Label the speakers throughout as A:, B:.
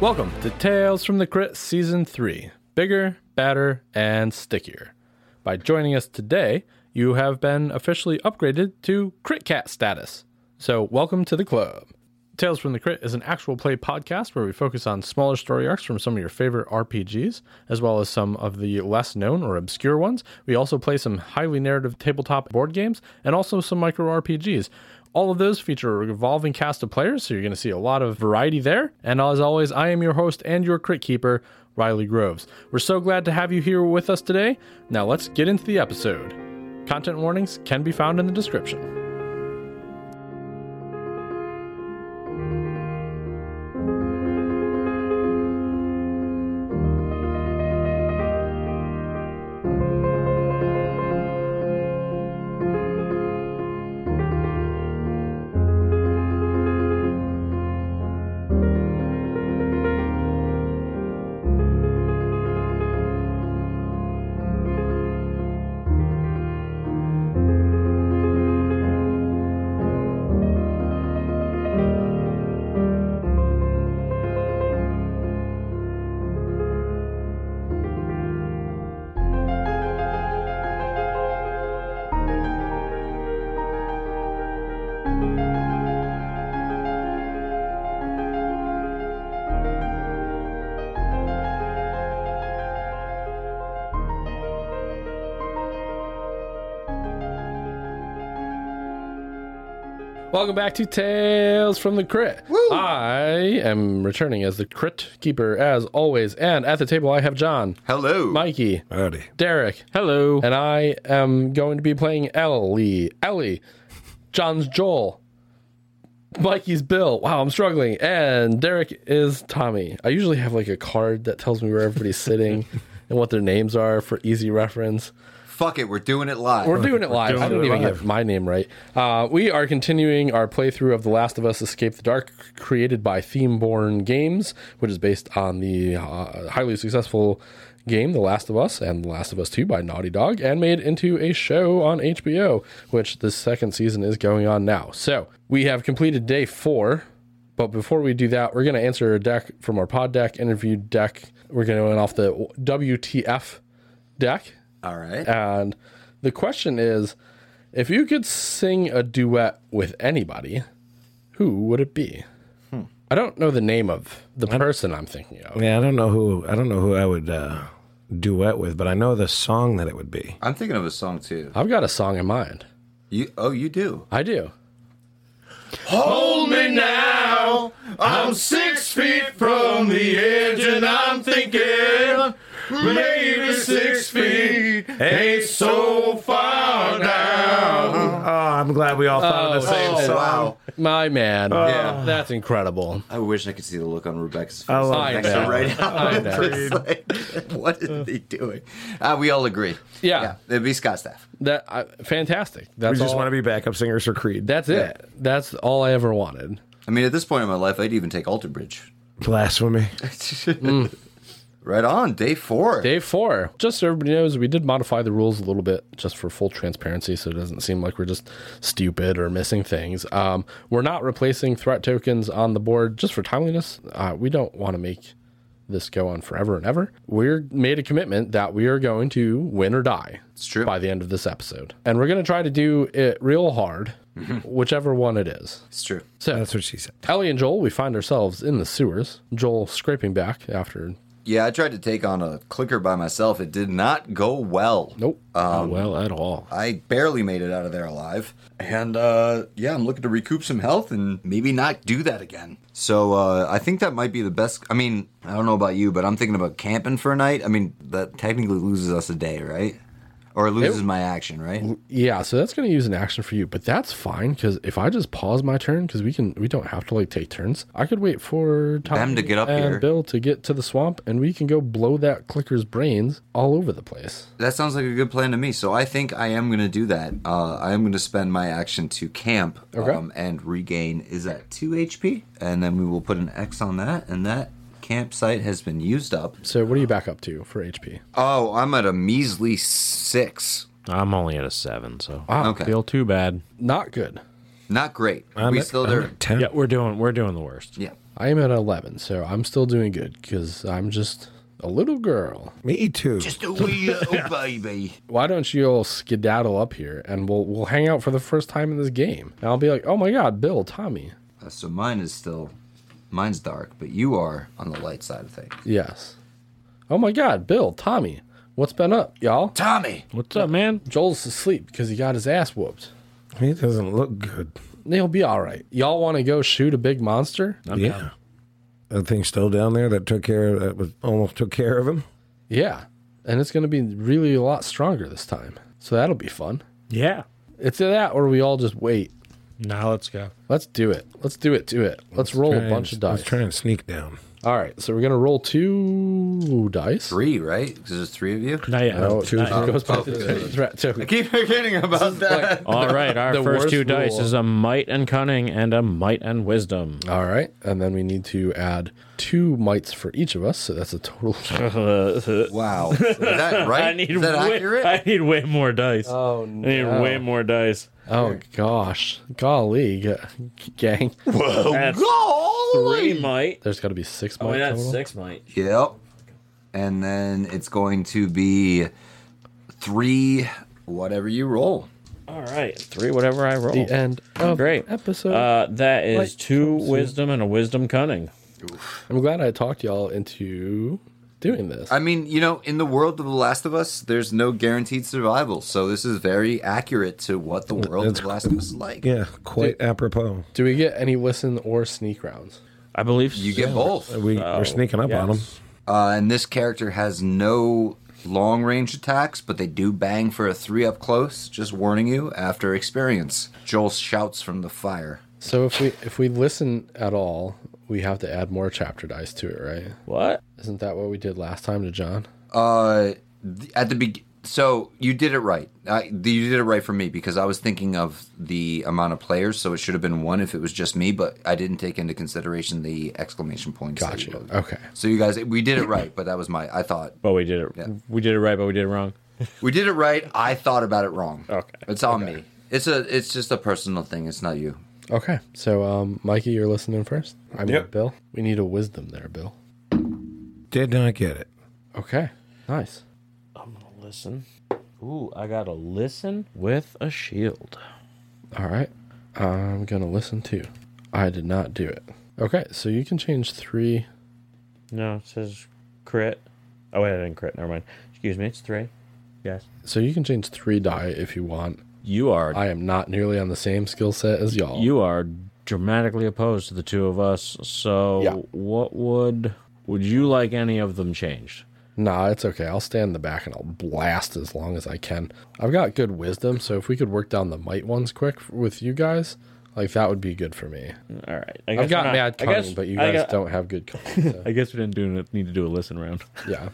A: Welcome to Tales from the Crit Season 3, Bigger, Badder, and Stickier. By joining us today, you have been officially upgraded to Crit Cat status. So welcome to the club. Tales from the Crit is an actual play podcast where we focus on smaller story arcs from some of your favorite RPGs, as well as some of the less known or obscure ones. We also play some highly narrative tabletop board games and also some micro RPGs. All of those feature a revolving cast of players, so you're going to see a lot of variety there. And as always, I am your host and your crit keeper, Riley Groves. We're so glad to have you here with us today. Now let's get into the episode. Content warnings can be found in the description. Welcome back to Tales from the Crit. Woo! I am returning as the Crit Keeper, as always, and at the table I have John.
B: Hello.
A: Mikey.
C: Howdy.
A: Derek.
D: Hello.
A: And I am going to be playing Ellie. John's Joel. Mikey's Bill. Wow, I'm struggling. And Derek is Tommy. I usually have like a card that tells me where everybody's sitting and what their names are for easy reference.
B: Fuck it, we're doing it live.
A: We're doing it live. I didn't even get my name right. We are continuing our playthrough of The Last of Us Escape the Dark, created by Themeborn Games, which is based on the highly successful game The Last of Us and The Last of Us 2 by Naughty Dog, and made into a show on HBO, which the second season is going on now. So we have completed day 4, but before we do that, we're going to answer a deck from our pod deck, interview deck. We're going to go off the WTF deck.
B: All right.
A: And the question is, if you could sing a duet with anybody, who would it be? I don't know the name of the person I'm thinking of.
C: Yeah, I don't know who I would duet with, but I know the song that it would be.
B: I'm thinking of a song too.
A: I've got a song in mind.
B: You do?
A: I do.
D: Hold me now. I'm 6 feet from the edge, and I'm thinking maybe 6 feet ain't so far down.
C: Oh, I'm glad we all thought of the same song.
B: Wow.
A: My man. Yeah, that's incredible.
B: I wish I could see the look on Rebecca's face.
A: I know.
B: Right now.
A: I know.
B: Just like, what is he doing? We all agree.
A: Yeah.
B: It'd be Scott Staff.
A: Fantastic.
C: We
A: That's
C: just
A: all.
C: want to be backup singers for Creed.
A: That's it. That's all I ever wanted.
B: I mean, at this point in my life, I'd even take Alter Bridge.
C: Blasphemy.
B: Right on, day 4.
A: Day 4. Just so everybody knows, we did modify the rules a little bit just for full transparency, so it doesn't seem like we're just stupid or missing things. We're not replacing threat tokens on the board just for timeliness. We don't want to make this go on forever and ever. We're made a commitment that we are going to win or die.
B: It's true.
A: By the end of this episode. And we're going to try to do it real hard, whichever one it is.
B: It's true.
A: So,
C: That's what she said.
A: Ellie and Joel, we find ourselves in the sewers. Joel scraping back after...
B: Yeah, I tried to take on a clicker by myself. It did not go well.
A: Nope.
D: Not well at all.
B: I barely made it out of there alive. And, I'm looking to recoup some health and maybe not do that again. So, I think that might be the best. I mean, I don't know about you, but I'm thinking about camping for a night. I mean, that technically loses us a day, right? Or it loses my action, right?
A: Yeah, so that's going to use an action for you, but that's fine, because if I just pause my turn, because we don't have to, like, take turns, I could wait for Tom
B: Them to get up
A: and
B: here.
A: Bill to get to the swamp, and we can go blow that clicker's brains all over the place.
B: That sounds like a good plan to me. So I think I am going to do that. I am going to spend my action to camp and regain, is that 2 HP? And then we will put an X on that, and that campsite has been used up.
A: So what are you back up to for HP?
B: Oh, I'm at a measly 6.
D: I'm only at a 7, so
A: Wow.
B: Okay.
D: feel too bad.
A: Not good.
B: Not great.
C: I'm
B: we
C: at,
B: still
C: I'm
B: there.
C: at 10.
D: Yeah, we're doing the worst.
B: Yeah.
A: I am at 11, so I'm still doing good because I'm just a little girl.
C: Me too.
B: Just a wee little baby.
A: Why don't you all skedaddle up here and we'll hang out for the first time in this game? And I'll be like, oh my god, Bill, Tommy.
B: So mine's dark, but you are on the light side of things.
A: Yes. Oh my god, Bill, Tommy. What's been up, y'all?
B: Tommy!
D: What's up, man?
A: Joel's asleep because he got his ass whooped.
C: He doesn't look good.
A: He'll be all right. Y'all want to go shoot a big monster?
C: Yeah. That thing's still down there almost took care of him.
A: Yeah. And it's going to be really a lot stronger this time. So that'll be fun.
D: Yeah.
A: It's that or we all just wait.
D: Now let's go.
A: Let's do it. Let's do it. Let's roll a bunch of dice.
C: Let's try and sneak down.
A: All right. So we're going to roll 2 dice.
B: 3, right? Because there's 3 of you?
D: Not yet.
A: No,
C: two.
A: it goes back to the threat too.
B: I keep forgetting about that.
D: All right, our
A: The
D: first 2
A: worst
D: dice
A: rule.
D: is a might and cunning and a might and wisdom.
A: All right. And then we need to add 2 mites for each of us. So that's a total.
B: Wow. Is that right? Is that accurate?
D: I need way more dice.
A: Oh,
D: I need way more dice.
A: Oh, gosh. Golly, gang.
D: That's 3 might.
A: There's got to be 6
D: Oh,
A: mites
D: wait, that's
A: total.
D: 6 might.
B: Yep. And then it's going to be 3, whatever you roll.
D: All right, 3 whatever I roll.
A: The end of
D: Great.
A: episode.
D: That is
A: Might
D: 2
A: comes in.
D: wisdom and a wisdom cunning.
A: I'm glad I talked y'all into doing this.
B: I mean, in the world of The Last of Us, there's no guaranteed survival. So this is very accurate to what the world of The Last of Us is like.
C: Yeah, quite apropos.
A: Do we get any listen or sneak rounds?
D: I believe
B: You get both.
C: We're sneaking up on him.
B: And this character has no long range attacks, but they do bang for a 3 up close. Just warning you after experience. Joel shouts from the fire.
A: So if we listen at all, we have to add more chapter dice to it, right?
D: What?
A: Isn't that what we did last time to John?
B: At the so you did it right. You did it right for me because I was thinking of the amount of players, so it should have been 1 if it was just me, but I didn't take into consideration the exclamation points. that
A: Gotcha.
B: you wrote.
A: Okay.
B: So you guys, we did it right, but that was I thought
D: But we did it.
B: Yeah.
D: We did it right, but we did it wrong.
B: we did it right. I thought about it wrong.
D: Okay.
B: It's on me. It's just a personal thing. It's not you.
A: Okay. So, Mikey, you're listening first? I mean,
C: Yep.
A: Bill? We need a wisdom there, Bill.
C: Did not get it.
A: Okay. Nice.
D: I'm gonna listen. Ooh, I gotta listen with a shield.
A: All right. I'm going to listen too. I did not do it. Okay. So you can change 3.
D: No, it says crit. Oh wait, I didn't crit. Never mind. Excuse me. It's 3. Yes.
A: So you can change 3 die if you want.
D: You are.
A: I am not nearly on the same skill set as y'all.
D: You are dramatically opposed to the 2 of us. So,
A: Yeah.
D: what would you like any of them changed?
A: Nah, it's okay. I'll stand in the back and I'll blast as long as I can. I've got good wisdom, so if we could work down the might ones quick with you guys, like that would be good for me.
D: All right.
A: I've got mad cunning, but you guys don't have good cunning. So.
D: I guess we didn't need to do a listen round.
A: Yeah.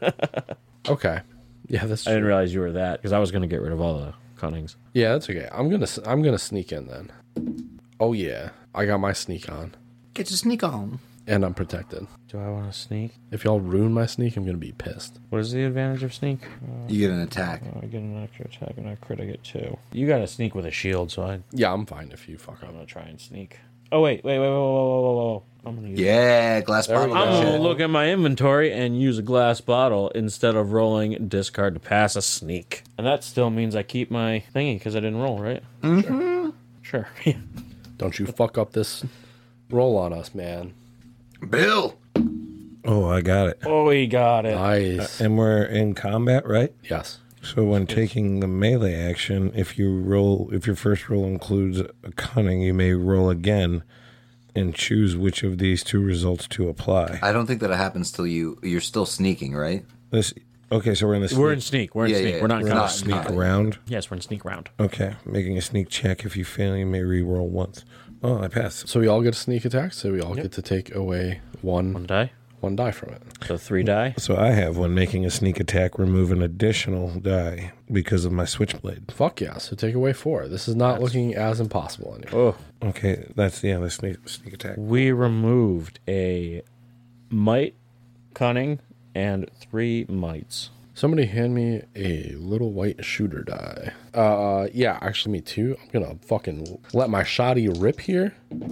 A: Okay. Yeah, that's
D: I didn't
A: true.
D: realize you were that because I was gonna get rid of all the cunnings.
A: Yeah, that's okay. I'm gonna sneak in then. Oh yeah, I got my sneak on,
B: Get your sneak on.
A: and I'm protected.
D: Do I want to sneak?
A: If y'all ruin my sneak, I'm gonna be pissed.
D: What is the advantage of sneak?
B: You get an attack.
D: I get an extra attack and I crit. I get 2. You got to sneak with a shield, so I'm
A: Yeah, I'm fine if you fuck up.
D: gonna try and sneak. Oh wait, whoa. I'm gonna use.
B: Yeah, glass
A: There we
B: bottle.
A: go.
D: I'm
B: shit.
D: gonna look at my inventory and use a glass bottle instead of rolling discard to pass a sneak. And that still means I keep my thingy because I didn't roll, right? Mm-hmm. Sure.
A: Don't you fuck up this roll on us, man.
B: Bill.
C: Oh, I got it.
D: Oh, we got it.
A: Nice.
C: And we're in combat, right?
A: Yes.
C: So when taking the melee action, if your first roll includes a cunning, you may roll again and choose which of these 2 results to apply.
B: I don't think that happens till you're still sneaking, right?
C: Okay, so we're in the
D: We're in sneak. We're in
B: Yeah,
D: sneak.
B: yeah,
D: We're not in
B: we're
D: combat.
B: not
C: sneak
B: Combat.
C: round.
D: Yes, we're in sneak round.
C: Okay, making a sneak check. If you fail, you may re-roll once. Oh, I passed.
A: So we all get a sneak attack. So we all get to take away
D: One
A: one
D: die.
A: die from it.
D: So 3 die.
C: So I have one making a sneak attack, remove an additional die because of my switchblade.
A: Fuck yeah. So take away 4. This is not looking as impossible anymore.
D: Oh,
C: Okay, that's the sneak attack.
D: we removed a might, cunning, and 3 mites.
A: Somebody hand me a little white shooter die. Yeah, actually me too. I'm gonna fucking let my shoddy rip here.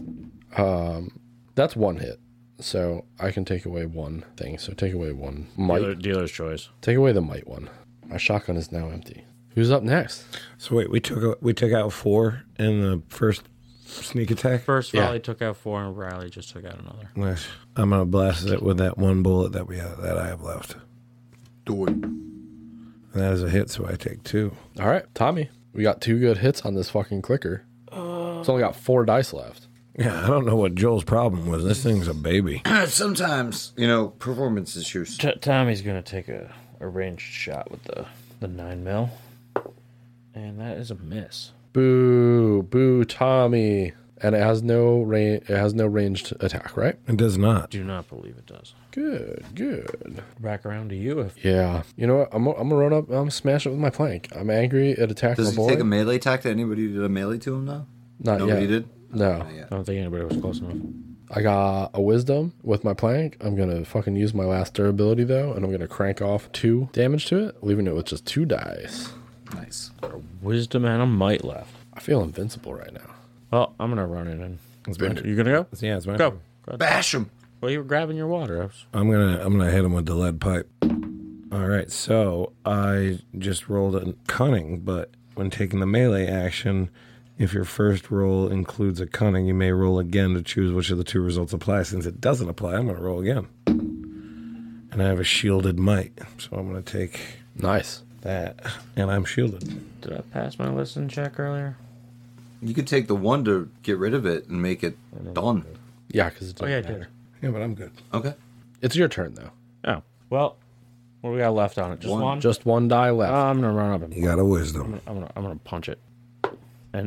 A: That's one hit. So I can take away one thing. So take away one might.
D: Dealer's choice.
A: Take away the might one. My shotgun is now empty. Who's up next?
C: So wait, we took out 4 in the first sneak attack.
D: First
A: Yeah.
D: volley took out 4, and Riley just took out another.
C: Nice. I'm gonna blast it with that one bullet that I have left.
B: Do it.
C: And that is a hit, so I take 2.
A: All right, Tommy. We got 2 good hits on this fucking clicker. It's only got 4 dice left.
C: Yeah, I don't know what Joel's problem was. This thing's a baby.
B: Sometimes, performance issues.
D: Tommy's gonna take a ranged shot with the 9mm, and that is a miss.
A: Boo, Tommy. And it has no ranged attack, right?
C: It does not.
D: Do not believe it does.
A: Good.
D: Back around to you. If
A: Yeah. You know what? I'm gonna run up. I'm smash it with my plank. I'm angry. It attacked
B: Does
A: my
B: he
A: boy.
B: take a melee attack to anybody who did a melee to him now?
A: Not
B: Nobody
A: yet.
B: did?
A: No.
B: Not yet.
D: I don't think anybody was close enough.
A: I got a wisdom with my plank. I'm gonna fucking use my last durability though, and I'm gonna crank off 2 damage to it, leaving it with just 2 dice.
B: Nice.
D: Wisdom and a might left.
A: I feel invincible right now.
D: Well, I'm gonna run it in.
C: It's my
D: You gonna go?
C: Yeah, it's my
D: Go.
C: turn.
D: Go ahead.
B: Bash him.
D: Well, you were grabbing your water.
C: I'm gonna hit him with the lead pipe. All right, so I just rolled a cunning, but when taking the melee action, if your first roll includes a cunning, you may roll again to choose which of the 2 results apply. Since it doesn't apply, I'm gonna roll again, and I have a shielded might, so I'm gonna take
A: Nice.
C: that, and I'm shielded.
D: Did I pass my listen check earlier?
B: You could take the 1 to get rid of it and make it done.
A: Yeah, because it
D: Oh
A: doesn't
D: yeah, I
A: matter.
D: did.
C: Yeah, but I'm good.
B: Okay.
A: It's your turn though.
D: Oh well, what do we got left on it? Just
B: One.
D: one.
A: Just 1 die left.
D: I'm gonna run up and
C: You got a wisdom.
D: I'm gonna punch it. And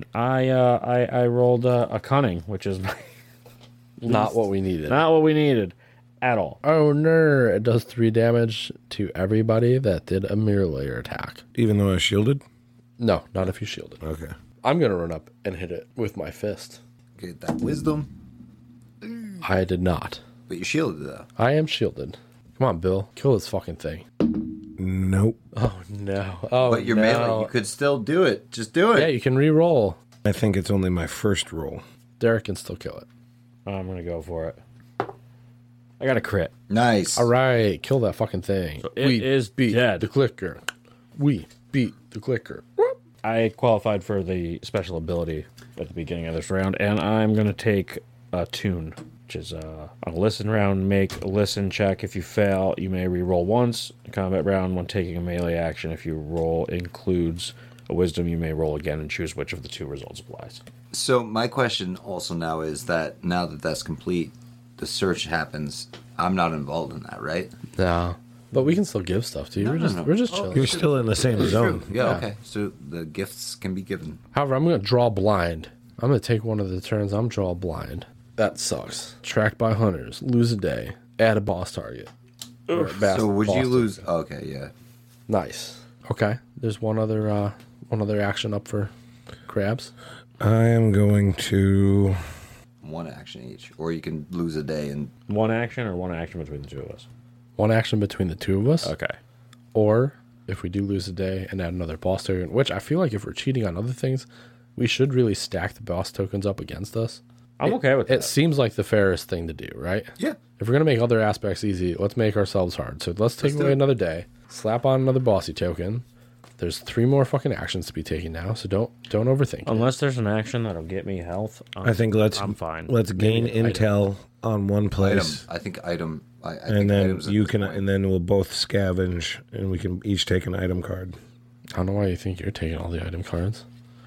D: I rolled a cunning, which is
A: Not what we needed.
D: not what we needed at all.
A: Oh no! It does 3 damage to everybody that did a mirror layer attack.
C: Even though I was shielded.
A: No, not if you shielded.
C: Okay.
A: I'm gonna run up and hit it with my fist.
B: Get that wisdom.
A: I did not.
B: But you shielded though.
A: I am shielded. Come on, Bill. Kill this fucking thing.
C: Nope.
A: Oh no. Oh
B: But you're
A: no.
B: melee. You could still do it. Just do it.
A: Yeah, you can re-roll.
C: I think it's only my first roll.
A: Derek can still kill it.
D: I'm gonna go for it. I got a crit.
B: Nice.
A: All right, kill that fucking thing.
D: So it is
A: beat
D: dead.
A: the clicker. We beat the clicker.
D: I qualified for the special ability at the beginning of this round, and I'm gonna take a tune, which is a listen round. Make a listen check. If you fail, you may re-roll once. A combat round, when taking a melee action, if your roll includes a wisdom, you may roll again and choose which of the 2 results applies.
B: So my question also now is that now that that's complete, the search happens. I'm not involved in that, right?
A: No, but we can still give stuff to you.
B: No.
A: We're just chilling.
C: You're still in the same zone.
B: Yeah, okay. So the gifts can be given.
A: However, I'm going to draw blind. I'm going to take one of the turns. I'm draw blind. That sucks. Tracked by hunters. Lose a day. Add a boss target. Or
B: So would
A: boss
B: you lose?
A: target.
B: Okay, yeah.
A: Nice. Okay. There's one other action up for grabs.
C: I am going to.
B: 1 action each, or you can lose a day and
D: One action or one action between the 2 of us?
A: One action between the 2 of us.
D: Okay.
A: Or if we do lose a day and add another boss token, which I feel like if we're cheating on other things, we should really stack the boss tokens up against us.
D: I'm okay with
A: It
D: that.
A: seems like the fairest thing to do, right?
B: yeah.
A: If we're going to make other aspects easy, let's make ourselves hard. So let's take
B: do
A: away
B: it.
A: another day, slap on another bossy token. There's 3 more fucking actions to be taken now, so don't overthink it.
D: Unless there's an action that'll get me health,
C: I think
D: I'm fine.
C: Let's gain
A: Maybe an
C: intel on one
B: Item.
C: place,
B: I think item. I think
C: and then
B: items at
C: you
B: this
C: can,
B: point.
C: and then we'll both scavenge, and we can each take an item card.
A: I don't know why you think you're taking all the item cards.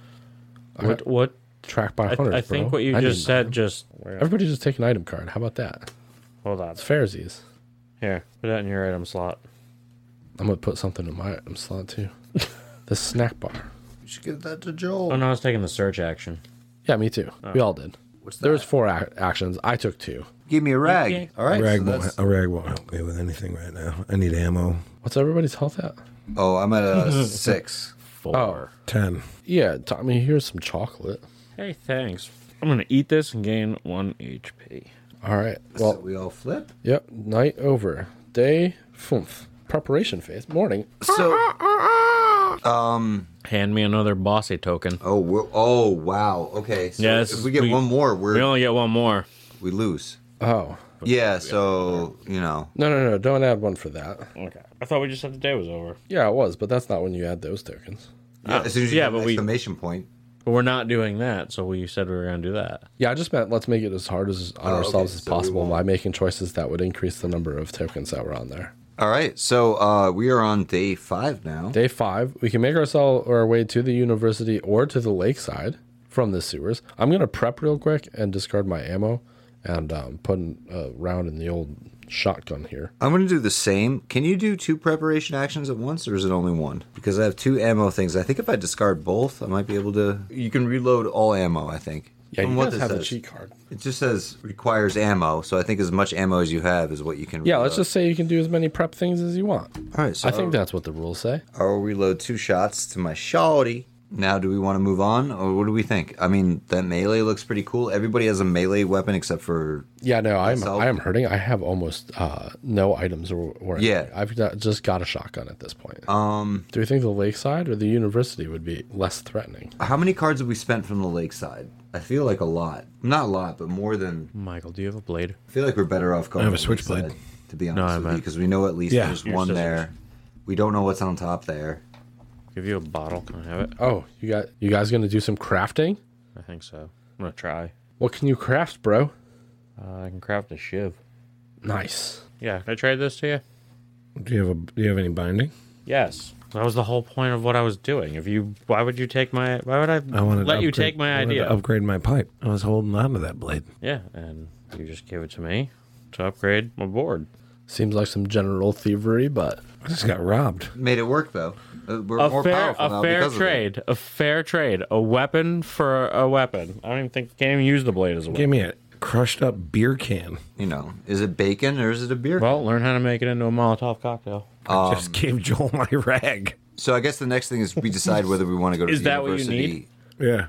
D: What?
A: Tracked by hunters,
D: I think
A: bro.
D: what you
A: I
D: just
A: didn't
D: said
A: know.
D: just.
A: Everybody just take an item card. How about that?
D: Hold on.
A: It's fairsies.
D: Here, put that in your item slot.
A: I'm going to put something in my item slot, too. The snack bar.
B: You should give that to Joel.
D: Oh no, I was taking the search action.
A: Yeah, me too. We all did.
B: What's that?
A: There was 4 actions. I took 2.
B: Give me a rag.
D: Okay.
B: All right.
C: Rag
B: so that's-
C: a rag won't help me with anything right now. I need ammo.
A: What's everybody's health at?
B: Oh, I'm at a 6.
D: 4.
A: Oh.
C: 10.
A: Yeah, Tommy, here's some chocolate.
D: Hey, thanks. I'm gonna eat this and gain 1 HP.
A: All right.
B: Well,
A: Well,
B: we all flip.
A: yep. Night over. Day 5. preparation phase. Morning.
B: So,
D: Hand me another bossy token.
B: oh wow. Okay. So
D: Yes,
B: if we get one more,
D: We only get one more.
B: we lose.
A: Oh.
B: Yeah. So
A: No. Don't add one for that.
D: Okay. I thought we just said the day was over.
A: Yeah, it was, but that's not when you add those tokens.
B: as soon as you
D: yeah,
B: get
D: but
B: an
D: we-
B: exclamation point.
D: But we're not doing that, so we said we were going to do that.
A: Yeah, I just meant let's make it as hard on ourselves
B: okay,
A: as
B: so we
A: possible
B: won't-
A: by making choices that would increase the number of tokens that were on there.
B: All right. So we are on day 5 now.
A: Day 5, we can make our way to the university or to the lakeside from the sewers. I'm going to prep real quick and discard my ammo and put a round in the old shotgun here.
B: I'm going to do the same. Can you do 2 preparation actions at once, or is it only 1? Because I have 2 ammo things. I think if I discard both, I might be able to. You can reload all ammo, I think.
A: Yeah,
B: From
A: you
B: what
A: guys
B: this
A: have a
B: says.
A: cheat card.
B: It just says requires ammo, so I think as much ammo as you have is what you can.
A: Yeah,
B: reload.
A: let's just say you can do as many prep things as you want.
B: All right. So
A: I think that's what the rules say.
B: I'll reload 2 shots to my shawty. Now, do we want to move on, or what do we think? I mean, that melee looks pretty cool. Everybody has a melee weapon except for.
A: Yeah, no, I
B: Myself.
A: am hurting. I have almost no items or anything.
B: Yeah.
A: I've just got a shotgun at this point.
B: Um,
A: Do you think the lakeside or the university would be less threatening?
B: how many cards have we spent from the lakeside? I feel like a lot. Not a lot, but more than.
D: Michael, do you have a blade?
B: I feel like we're better off going.
C: I have a
B: to the
C: switchblade.
B: lakeside, to be
D: No, I
B: honest with you,
D: meant-
B: because we know at least
C: Yeah.
B: there's
D: Your
B: one
D: scissors.
B: there. We don't know what's on top there.
D: Give you a bottle. Can I have it?
A: Oh, you guys going to do some crafting?
D: I think so. I'm going to try.
A: What can you craft, bro?
D: I can craft a shiv.
A: Nice.
D: Yeah, can I trade this to you?
C: Do you have any binding?
D: Yes. That was the whole point of what I was doing. Why would you take my? Why would I
C: wanted to
D: let you
C: upgrade-
D: take my
C: I wanted
D: idea?
C: to upgrade my pipe. I was holding on to that blade.
D: Yeah, and you just gave it to me to upgrade my board.
A: Seems like some general thievery, but
C: I just got robbed.
B: Made it work though. We're
D: A
B: more
D: fair,
B: powerful now
D: a fair
B: because of it.
D: trade, a fair trade, a weapon for a weapon. I don't even think can't even use the blade as a
C: Gave
D: weapon.
C: me a crushed up beer can.
B: You know, is it bacon or is it a beer?
D: Well, learn how to make it into a Molotov cocktail.
C: I just gave Joel my rag.
B: So I guess the next thing is we decide whether we want to go to
D: Is
B: the
D: that what you
B: university
C: Yeah.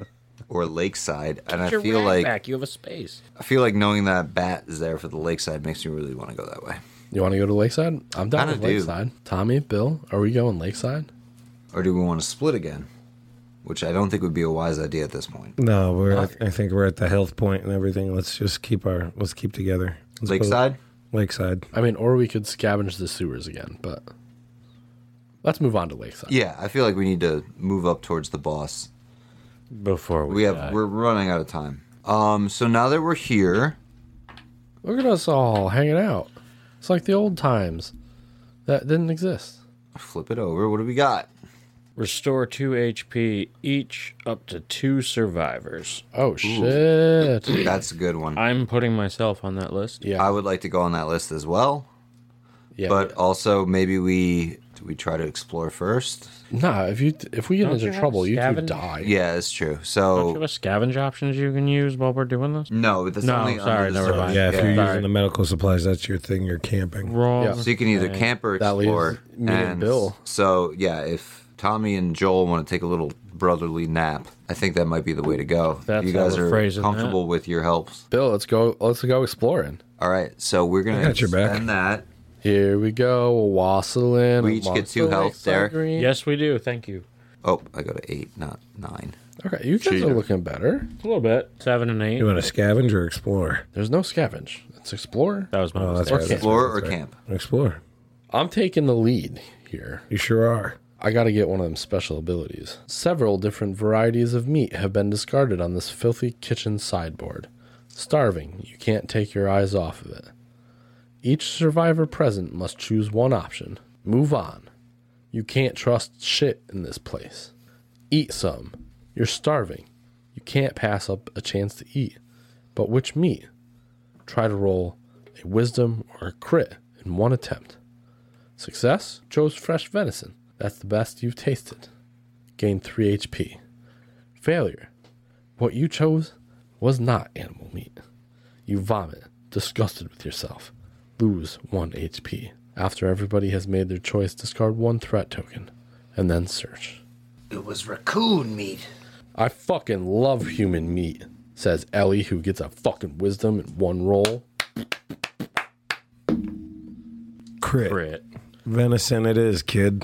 B: or lakeside. And I
D: Your
B: feel
D: rag
B: like
D: back. You have a space.
B: knowing that bat is there for the lakeside makes me really want to go that way.
A: you want to go to lakeside? I'm down
B: Kinda
A: with
B: do.
A: lakeside. Tommy, Bill, are we going lakeside?
B: Or do we want to split again? Which I don't think would be a wise idea at this point.
C: No, I think we're at the health point and everything. Let's keep together. Let's go
B: Lakeside?
C: Lakeside.
A: I mean, or we could scavenge the sewers again, but let's move on to lakeside.
B: Yeah, I feel like we need to move up towards the boss.
D: Before we die.
B: We're running out of time. So now that we're here,
A: Look at us all hanging out. It's like the old times that didn't exist.
B: flip it over. What do we got?
D: Restore 2 HP each up to 2 survivors.
A: Oh shit!
B: That's a good one.
D: I'm putting myself on that list.
A: Yeah,
B: I would like to go on that list as well.
A: yeah.
B: But also maybe we try to explore first.
A: Nah, if we get
D: Don't you
A: into
D: have
A: trouble, you two
D: scavenge?
A: die.
B: Yeah, it's true.
D: Don't you
B: So
D: have a scavenge options you can use while we're doing this?
B: no, but that's
D: No,
B: only
D: sorry,
B: under the
D: never
B: zone.
D: mind.
C: Yeah, if you're
D: Sorry.
C: using the medical supplies, that's your thing. You're camping.
D: Wrong.
A: Yeah.
B: So you can either camp or
A: That leaves
B: explore.
A: me and Bill.
B: So yeah, if Tommy and Joel want to take a little brotherly nap, I think that might be the way to go.
D: That's
B: you
D: how
B: guys
D: we're
B: are
D: phrasing
B: comfortable with your helps.
A: Bill, let's go exploring.
B: All right, so we're gonna
C: got your back.
B: spend that.
A: Here we go, wassailing.
B: We each get
A: amongst
B: 2
A: the
B: health,
A: lakeside
B: Derek.
A: green.
D: Yes, we do. Thank you.
B: Oh, I go to 8, not 9.
A: Okay, you guys are looking better.
D: A little bit. 7 and 8.
C: You want to scavenge or explore?
A: There's no scavenge. It's explore.
D: That was my
C: Oh, that's
D: mistake.
C: right.
B: Explore or
C: That's right.
B: camp?
C: Explore.
A: I'm taking the lead here.
C: You sure are.
A: I gotta get one of them special abilities. Several different varieties of meat have been discarded on this filthy kitchen sideboard. Starving, you can't take your eyes off of it. Each survivor present must choose one option. Move on. You can't trust shit in this place. Eat some. You're starving. You can't pass up a chance to eat. But which meat? Try to roll a wisdom or a crit in one attempt. Success? Chose fresh venison. That's the best you've tasted. Gain 3 HP. Failure. What you chose was not animal meat. You vomit, disgusted with yourself. Lose 1 HP. After everybody has made their choice, discard 1 threat token, and then search.
B: It was raccoon meat.
A: I fucking love human meat, says Ellie, who gets a fucking wisdom in 1 roll.
C: Crit.
D: Crit.
C: Venison it is, kid.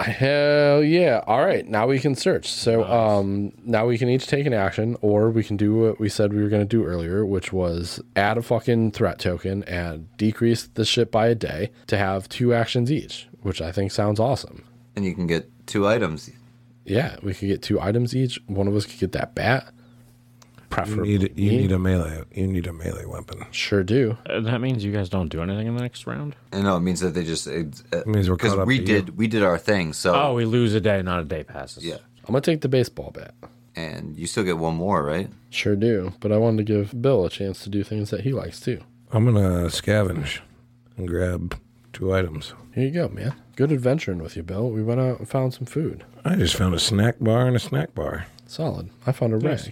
A: Hell yeah. All right. Now we can search. So now we can each take an action, or we can do what we said we were going to do earlier, which was add a fucking threat token and decrease the shit by a day to have 2 actions each, which I think sounds awesome.
B: And you can get 2 items.
A: Yeah, we could get 2 items each. One of us could get that bat. Preferably
C: You
A: me.
C: need a melee weapon.
A: Sure do.
D: That means you guys don't do anything in the next round?
B: And no, it means that they just
C: means we're
B: because
C: caught up
B: we
C: to
B: did our thing. So
D: Oh, we lose a day, not a day passes.
B: yeah,
A: I'm going to take the baseball bat.
B: and you still get 1 more, right?
A: Sure do. But I wanted to give Bill a chance to do things that he likes too.
C: I'm gonna scavenge and grab 2 items.
A: Here you go, man. Good adventuring with you, Bill. We went out and found some food.
C: I just found a snack bar and a snack bar.
A: Solid. I found a rag.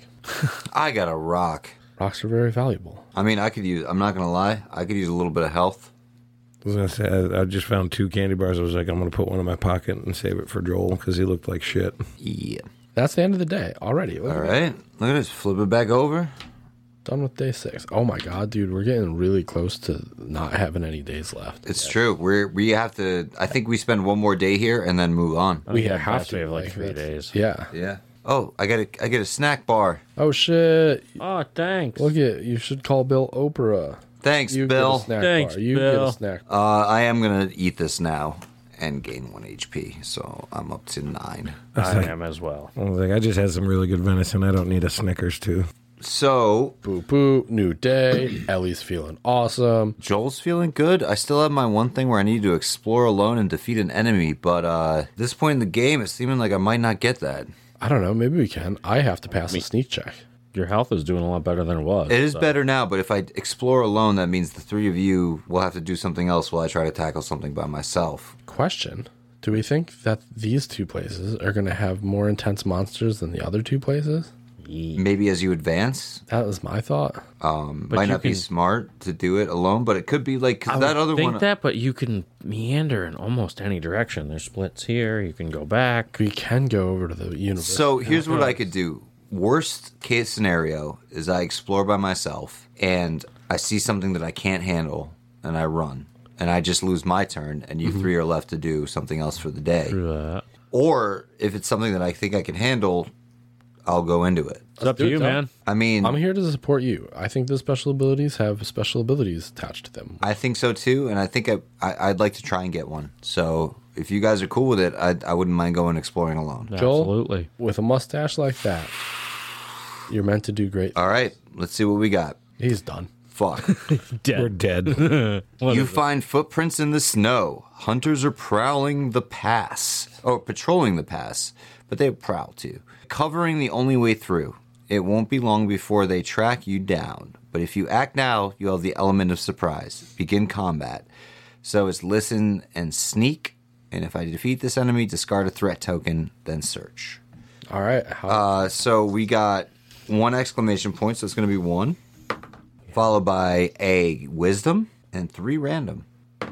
B: I got a rock.
A: Rocks are very valuable.
B: I mean, I'm not gonna lie, I could use a little bit of health.
C: I was gonna say I just found 2 candy bars. I was like, I'm gonna put one in my pocket and save it for Joel because he looked like shit.
B: Yeah.
A: That's the end of the day already.
B: All right. Look at this. Flip it back over.
A: Done with day 6. Oh my god, dude, we're getting really close to not having any days left.
B: It's true. We have to. I think we spend 1 more day here and then move on.
A: We
D: Yeah,
A: have
D: best
A: to
D: we have like 3
A: that's-
D: days.
A: Yeah.
B: Yeah. Oh, I get a snack bar.
A: Oh shit.
D: Oh, thanks.
A: Look at you should call Bill Oprah.
B: Thanks,
A: You
B: Bill.
A: get a snack
D: Thanks,
A: bar. You get
D: Bill.
A: a snack.
B: I am gonna eat this now and gain 1 HP, so I'm up to 9.
D: I am as well.
C: I was like, I just had some really good venison. I don't need a Snickers too.
B: So
A: Boo boo. New day. Ellie's feeling awesome.
B: Joel's feeling good. I still have my one thing where I need to explore alone and defeat an enemy, but at this point in the game, it's seeming like I might not get that.
A: I don't know. Maybe we can. I have to pass a sneak check.
D: Your health is doing a lot better than it was.
B: It is
D: so.
B: better now, but if I explore alone, that means the 3 of you will have to do something else while I try to tackle something by myself.
A: Question. Do we think that these 2 places are going to have more intense monsters than the other 2 places?
B: Maybe as you advance,
A: That was my thought.
B: might
D: you
B: not be
D: can-
B: smart to do it alone, but it could be like 'cause
D: I
B: that
D: would
B: other
D: think
B: one.
D: that, but you can meander in almost any direction. There's splits here. You can go back.
A: We can go over to the universe.
B: So here's what I could do. Worst case scenario is I explore by myself and I see something that I can't handle and I run and I just lose my turn and you 3 are left to do something else for the day. Or if it's something that I think I can handle, I'll go into it.
D: It's up to you, man.
B: I mean,
A: I'm here to support you. I think the special abilities have special abilities attached to them.
B: I think so too, and I think I'd like to try and get one. So if you guys are cool with it, I wouldn't mind going exploring alone.
A: Joel?
D: Absolutely.
A: With a mustache like that, you're meant to do great.
B: All right, let's see what we got.
A: He's done.
B: Fuck.
C: We're dead.
B: You find footprints in the snow. Hunters are prowling the pass. Or patrolling the pass, but they prowl too. Covering the only way through. It won't be long before they track you down. But if you act now, you'll have the element of surprise. Begin combat. So it's listen and sneak. And if I defeat this enemy, discard a threat token, then search.
A: All right.
B: So we got 1 exclamation point, so it's going to be 1. Followed by a wisdom and 3 random.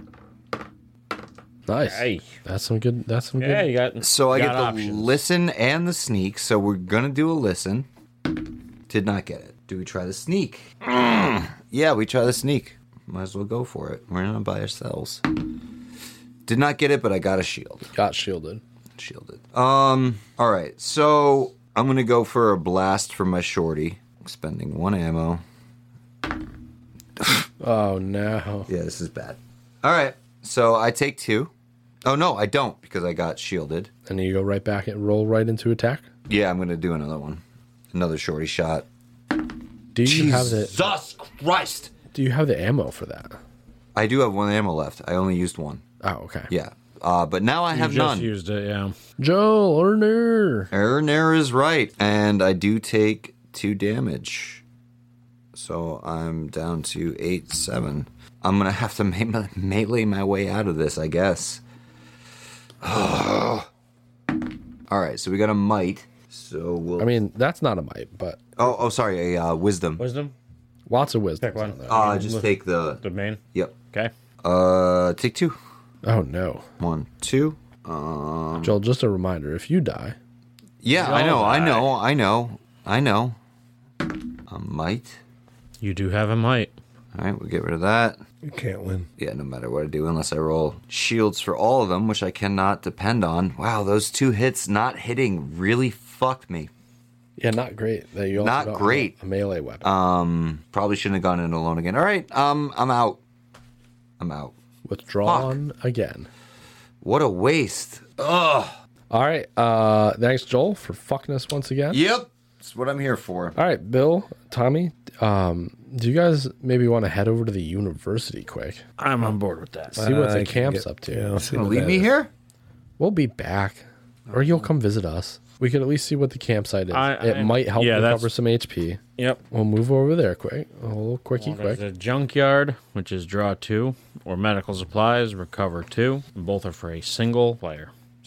A: Nice.
D: Hey.
A: That's some good. That's some
D: Yeah,
A: good.
D: you got.
B: So I
D: got
B: get the
D: options.
B: listen and the sneak. So we're going to do a listen. Did not get it. Do we try the sneak? Yeah, we try the sneak. Might as well go for it. We're not by ourselves. Did not get it, but I got a shield.
A: Got shielded.
B: Shielded. All right. So I'm going to go for a blast from my shorty. Spending 1 ammo.
A: Oh no.
B: Yeah, this is bad. All right. So I take 2. Oh, no, I don't because I got shielded.
A: And you go right back and roll right into attack.
B: Yeah, I'm going to do another one. Another shorty shot.
A: Do you have the
B: Jesus Christ!
A: Do you have the ammo for that?
B: I do have 1 ammo left. I only used 1.
A: Oh, okay.
B: Yeah. But now I
D: You
B: have
D: just
B: none.
D: used it, yeah.
A: Joel Erner.
B: Erner is right. And I do take 2 damage. So I'm down to 8-7. I'm going to have to melee my way out of this, I guess. All right, so we got a might. So we'll...
A: I mean, that's not a might, but
B: Oh, sorry, a wisdom.
D: Wisdom?
A: lots of wisdom.
D: Pick one.
B: Just take the...
D: The main?
B: Yep.
D: Okay.
B: Take 2.
A: Oh no,
B: 1, 2.
A: Joel. Just a reminder: if you die,
B: Yeah, I know. A might.
D: You do have a might.
B: All right, we'll get rid of that.
C: You can't win.
B: Yeah, no matter what I do, unless I roll shields for all of them, which I cannot depend on. Wow, those 2 hits not hitting really fucked me.
A: Yeah, not great. That you also
B: Not
A: don't have
B: great.
A: a melee weapon.
B: Probably shouldn't have gone in alone again. All right, I'm out. I'm out.
A: Withdrawn again.
B: What a waste. Ugh.
A: All right. Thanks, Joel, for fucking us once again.
B: Yep, that's what I'm here for.
A: All right, Bill, Tommy, do you guys maybe want to head over to the university quick?
D: I'm on board with that.
A: See what the
C: I can
A: camp's
C: get-
A: up to.
C: Yeah, I'll see
B: Gonna
C: what
B: leave
C: that
B: me
C: is.
B: here?
A: We'll be back, or you'll come visit us. We could at least see what the campsite is. It might help
D: yeah,
A: recover
D: that's-
A: some HP.
D: Yep.
A: We'll move over there quick. A little quickie
D: There's
A: quick.
D: a junkyard, which is draw 2, or medical supplies, recover 2. And both are for a single player.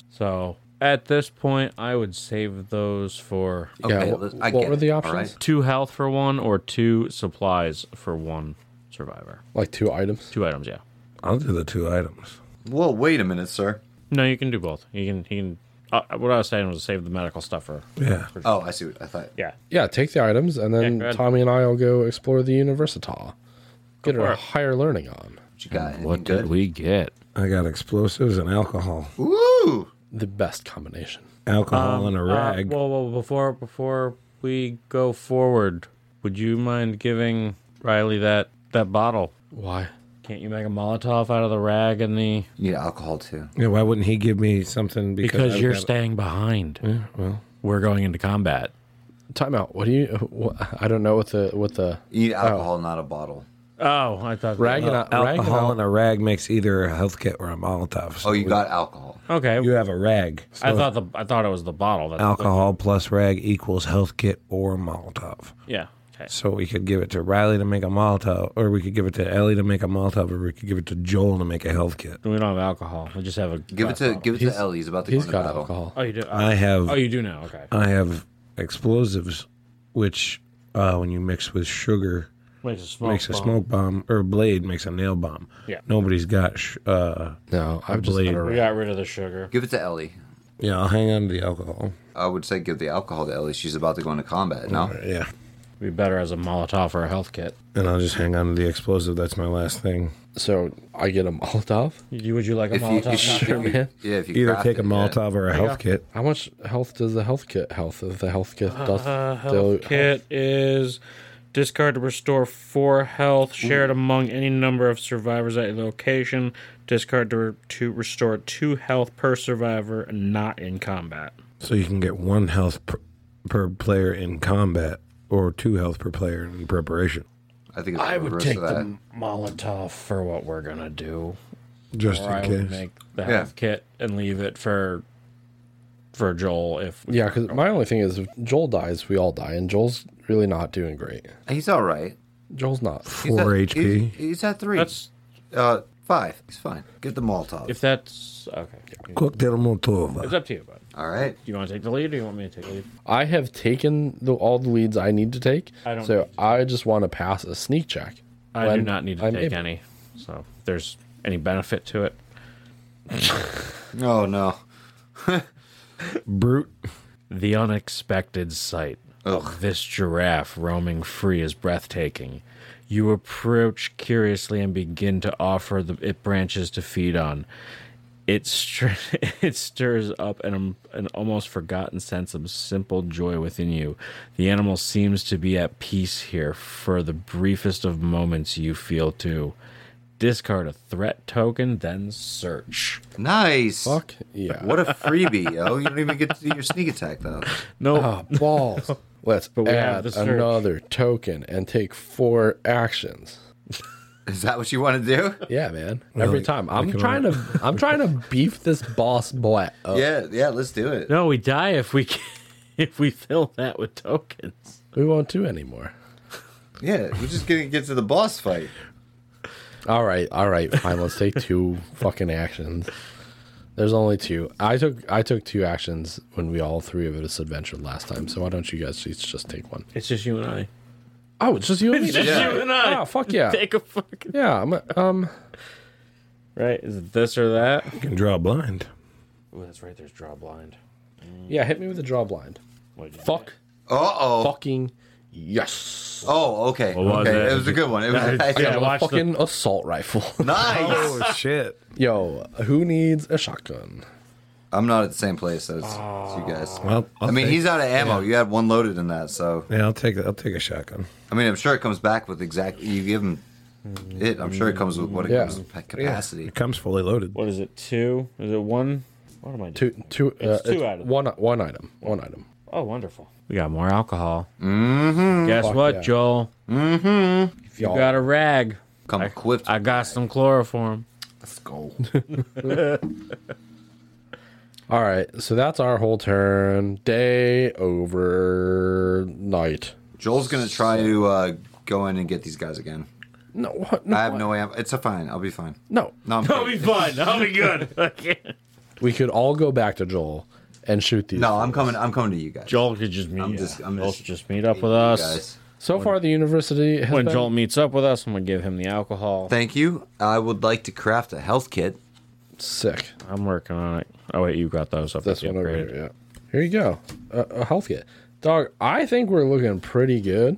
D: So at this point, I would save those for
B: Okay,
A: Yeah,
B: I
A: what
B: get
A: were the
B: it.
A: options?
B: All right.
D: 2 health for 1 or 2 supplies for 1 survivor.
A: Like 2 items.
D: 2 items, yeah.
C: I'll do the 2 items.
B: Well, wait a minute, sir.
D: No, you can do both. You can. What I was saying was save the medical stuff for.
C: Yeah.
B: Oh, I see what I thought.
D: Yeah.
A: Yeah, take the items, and
D: Yeah,
A: then
D: go ahead.
A: Tommy and I will go explore the Università. Get
D: for
A: our
D: it.
A: higher learning on.
B: What you got? Anything
D: What
B: good?
D: did we get?
C: I got explosives and alcohol.
B: Ooh!
A: The best combination.
C: Alcohol and a rag.
D: Well, before we go forward, would you mind giving Riley that bottle?
A: Why?
D: Can't you make a Molotov out of the rag and the?
B: You need alcohol, too.
C: Yeah, why wouldn't he give me something?
D: Because
C: I've
D: you're
C: got-
D: staying behind.
A: Yeah, well,
D: We're going into combat.
A: time out. What do you? I don't know what the
B: You need alcohol, not a bottle.
D: Oh, I thought
A: rag and rag and
C: Alcohol and a rag makes either a health kit or a Molotov. So
B: Oh, you got alcohol.
D: Okay,
C: you have a rag. So
D: I thought it was the bottle. That's
C: alcohol plus rag equals health kit or Molotov.
D: Yeah. Okay.
C: So we could give it to Riley to make a Molotov, or we could give it to Ellie to make a Molotov, or we could give it to Joel to make a health kit.
D: We don't have alcohol. We just have a.
B: Give it
D: glass bottle.
B: to Ellie. He's about to go
A: He's
B: into
A: got
B: battle.
A: alcohol.
D: Oh, you do.
C: I have.
D: Oh, you do now. Okay.
C: I have explosives, which when you mix with sugar
D: Makes a smoke.
C: makes a
D: bomb.
C: smoke bomb, or blade makes a nail bomb.
D: Yeah.
C: Nobody's got.
A: No, I've just
C: blade.
A: got a
D: We
A: rag.
D: got rid of the sugar.
B: Give it to Ellie.
C: Yeah, I'll hang on to the alcohol.
B: I would say give the alcohol to Ellie. She's about to go into combat. No?
C: Yeah.
D: Be better as a Molotov or a health kit.
C: And I'll just hang on to the explosive. That's my last thing.
A: So I get a Molotov.
D: Would you like a
B: If you,
D: Molotov?
B: if you,
A: Sure, man.
B: yeah, if you
C: Either
B: craft
C: take a
B: it, yeah.
C: Molotov or a health kit.
A: How much health does the health kit health? If the health kit does
D: Health kit is discard to restore 4 health, shared among any number of survivors at a location. Discard to restore 2 health per survivor, not in combat.
C: So you can get 1 health per player in combat, or 2 health per player in preparation.
B: I think it's
D: I
B: the
D: would
B: reverse
D: take
B: of that.
D: the Molotov for what we're gonna do,
C: Just
D: or I
C: in
D: would
C: case.
D: make the
B: Yeah.
D: health kit and leave it for Joel. If
A: Yeah, because my only thing is if Joel dies, we all die, and Joel's really not doing great.
B: He's all right.
A: Joel's not.
B: He's
C: 4
B: at,
C: HP.
B: He's at 3.
D: that's
B: 5. He's fine. Get the Molotov.
D: if that's okay.
C: Cocktail Molotov.
D: It's up to you, bud.
B: All right.
D: You want to take the lead, or you want me to take the lead?
A: I have taken all the leads I need to take,
D: I don't
A: so
D: need
A: I just want to pass a sneak check.
D: I do
A: when
D: not need to
A: I'm
D: take
A: able.
D: any. So, if there's any benefit to it.
B: Oh, no.
C: Brute.
D: The unexpected sight of this giraffe roaming free is breathtaking. You approach curiously and begin to offer it branches to feed on. It stirs up an almost forgotten sense of simple joy within you. The animal seems to be at peace here. For the briefest of moments, you feel too. Discard a threat token, then search.
B: Nice.
A: Fuck yeah.
B: What a freebie, yo. You don't even get to do your sneak attack, though.
D: No,
A: Ah, balls. Let's
D: we have
A: add
D: the search.
A: another token and take 4 actions.
B: Is that what you want to do?
A: Yeah, man. Every time. I'm
C: can
A: trying to beef this boss boy up.
B: Yeah, let's do it.
D: no, we die if we if we fill that with tokens.
A: We won't do anymore.
B: Yeah, we're just going to get to the boss fight.
A: All right, fine. Let's take 2 fucking actions. There's only 2. I took 2 actions when we all 3 of us adventured last time. So why don't you guys each just take 1?
D: It's just you and I.
A: Oh, it's just you and me.
D: It's just
B: Yeah.
D: you and I.
A: Oh, fuck yeah.
D: Take a fucking
A: Yeah,
D: right. Is it this or that?
C: You can draw a blind.
D: Oh, that's right. There's draw blind.
A: yeah. Hit me with a draw blind.
D: What'd you
A: Fuck,
B: Uh-oh.
A: fucking Yes.
B: Oh, okay.
D: What was
B: okay.
D: it?
B: It was a good one. It was
D: Yeah,
A: A
D: watch the-
A: fucking assault rifle.
B: nice.
C: Oh shit!
A: Yo, who needs a shotgun?
B: I'm not at the same place as you guys.
C: Well,
B: I mean, he's out of ammo. You had one loaded in that, so
C: I'll take a shotgun.
B: I mean, I'm sure it comes back with exactly. You give him it. I'm sure it comes with what it
A: Yeah.
B: comes with capacity.
C: It comes fully loaded.
D: What is it? 2? Is it 1? What am I doing?
A: Two.
D: It's two items.
A: One item. One item.
D: Oh, wonderful. We got more alcohol. Mm-hmm. Guess
A: Fuck
D: what,
A: yeah.
D: Joel?
B: Mm-hmm.
D: If you got a rag,
B: Come equipped.
D: I got some chloroform.
B: Let's go.
A: All right, so that's our whole turn. Day over night.
B: Joel's gonna try to go in and get these guys again.
A: No, what? No,
B: I have no way. It's a fine. I'll be fine.
A: no.
B: No, I'm
D: That'll be fun. That'll be good. Okay.
A: We could all go back to Joel and shoot these.
B: No, I'm coming. I'm coming to you guys.
D: Joel could just meet.
B: I'm
D: yeah.
B: just
D: Joel
B: just
D: should just meet up with
B: You
D: us.
B: guys.
A: So far, the university has
D: When
A: been,
D: Joel meets up with us, I'm gonna give him the alcohol.
B: Thank you. I would like to craft a health kit.
A: sick.
D: I'm working on it. Oh wait, you got those up.
A: This
D: at the
A: one over
D: upgrade.
A: here. Yeah. Here you go. A health kit, dog. I think we're looking pretty good,